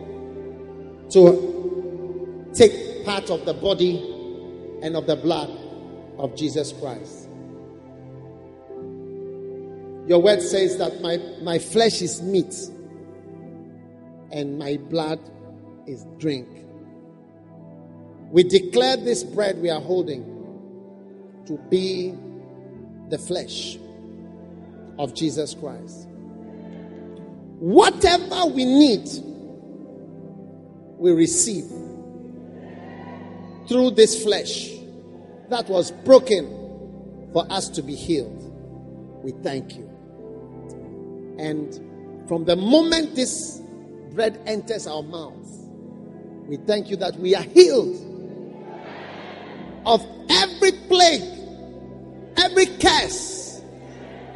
to take part of the body and of the blood of Jesus Christ. Your word says that my, my flesh is meat and my blood is drink. We declare this bread we are holding to be the flesh of Jesus Christ. Whatever we need, we receive through this flesh that was broken for us to be healed. We thank you. And from the moment this bread enters our mouth, we thank you that we are healed of every plague, every curse,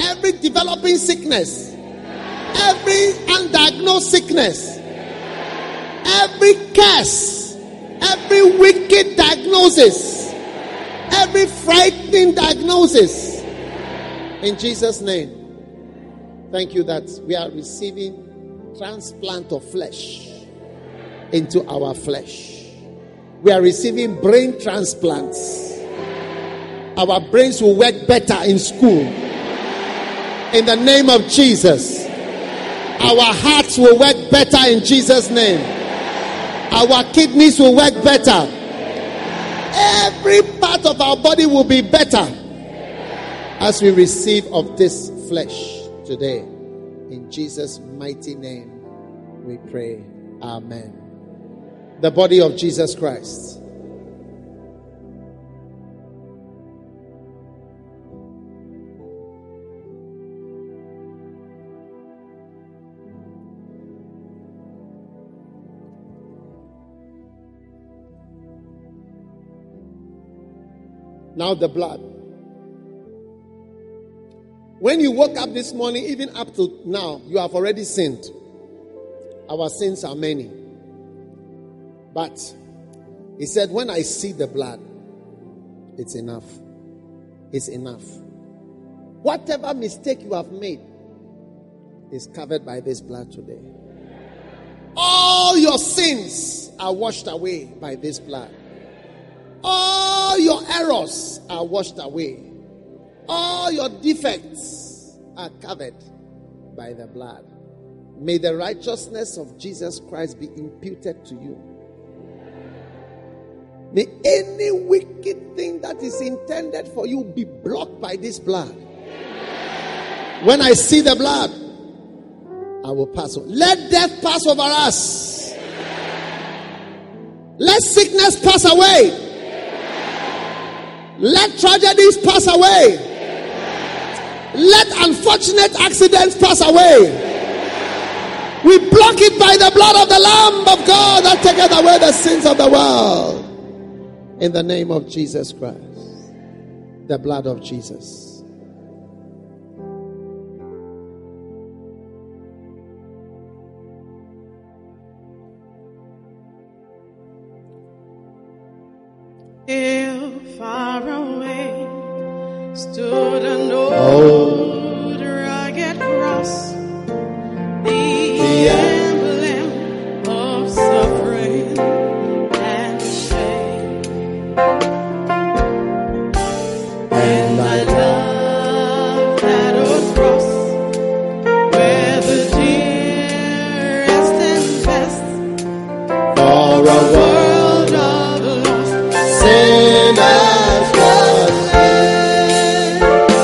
every developing sickness, every undiagnosed sickness, every curse, every wicked diagnosis, every frightening diagnosis. In Jesus' name, thank you that we are receiving transplant of flesh into our flesh. We are receiving brain transplants. Our brains will work better in school. In the name of Jesus. Our hearts will work better in Jesus' name. Our kidneys will work better. Every part of our body will be better as we receive of this flesh today. In Jesus' mighty name we pray. Amen. The body of Jesus Christ. Now the blood. When you woke up this morning, even up to now, you have already sinned. Our sins are many. But he said, when I see the blood, it's enough. It's enough. Whatever mistake you have made is covered by this blood today. All your sins are washed away by this blood. All your errors are washed away. All your defects are covered by the blood. May the righteousness of Jesus Christ be imputed to you. May any wicked thing that is intended for you be blocked by this blood. When I see the blood, I will pass over. Let death pass over us. Let sickness pass away. Let tragedies pass away. Let unfortunate accidents pass away. We block it by the blood of the Lamb of God that taketh away the sins of the world. In the name of Jesus Christ. The blood of Jesus. If far away stood an old rugged cross, the, the emblem of suffering and shame, and I love that old cross where the dearest and best for a world of lost sinners was slain.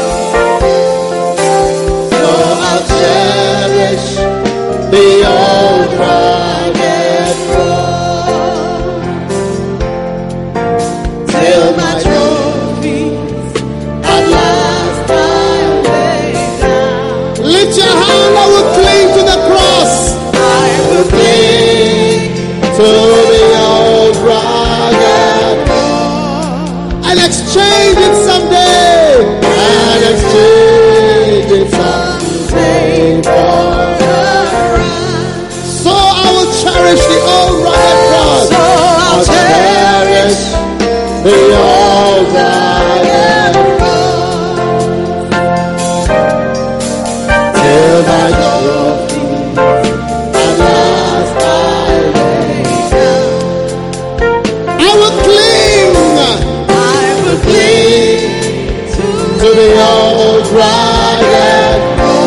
So I'll cherish the old rugged cross till my trophies at last I lay down. Lift your hand, I will cling to the cross. I will cling To the old rugged cross. And exchange it someday. And exchange it someday for a crown. So I will cherish the old rugged cross. So I'll cherish the old rugged till my trophy at last I lay down. I will cling I will cling to to the old rugged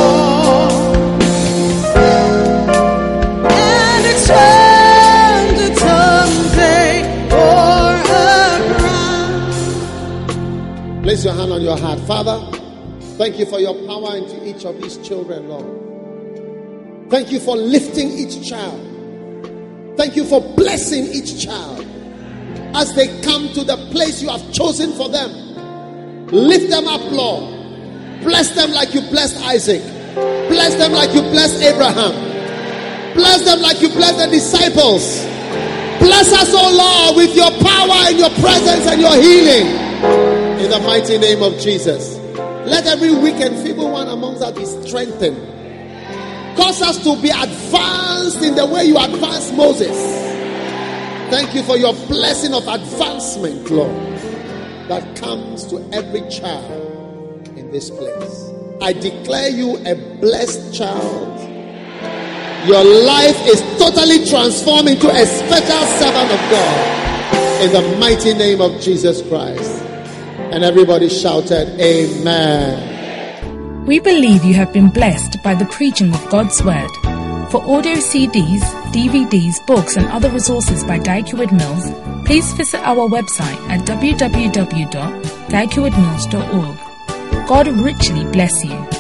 and exchange it someday for a crown. Place your hand on your heart. Father, thank you for your power into each of these children, Lord. Thank you for lifting each child. Thank you for blessing each child as they come to the place you have chosen for them. Lift them up, Lord. Bless them like you blessed Isaac. Bless them like you blessed Abraham. Bless them like you blessed the disciples. Bless us, oh Lord, with your power and your presence and your healing. In the mighty name of Jesus. Let every weak and feeble one amongst us be strengthened. Cause us to be advanced in the way you advanced Moses. Thank you for your blessing of advancement, Lord, that comes to every child in this place. I declare you a blessed child. Your life is totally transformed into a special servant of God in the mighty name of Jesus Christ. And everybody shouted, Amen. We believe you have been blessed by the preaching of God's Word. For audio C Ds, D V Ds, books and other resources by Dyke Heward Mills, please visit our website at w w w dot dyke heward mills dot org. God richly bless you.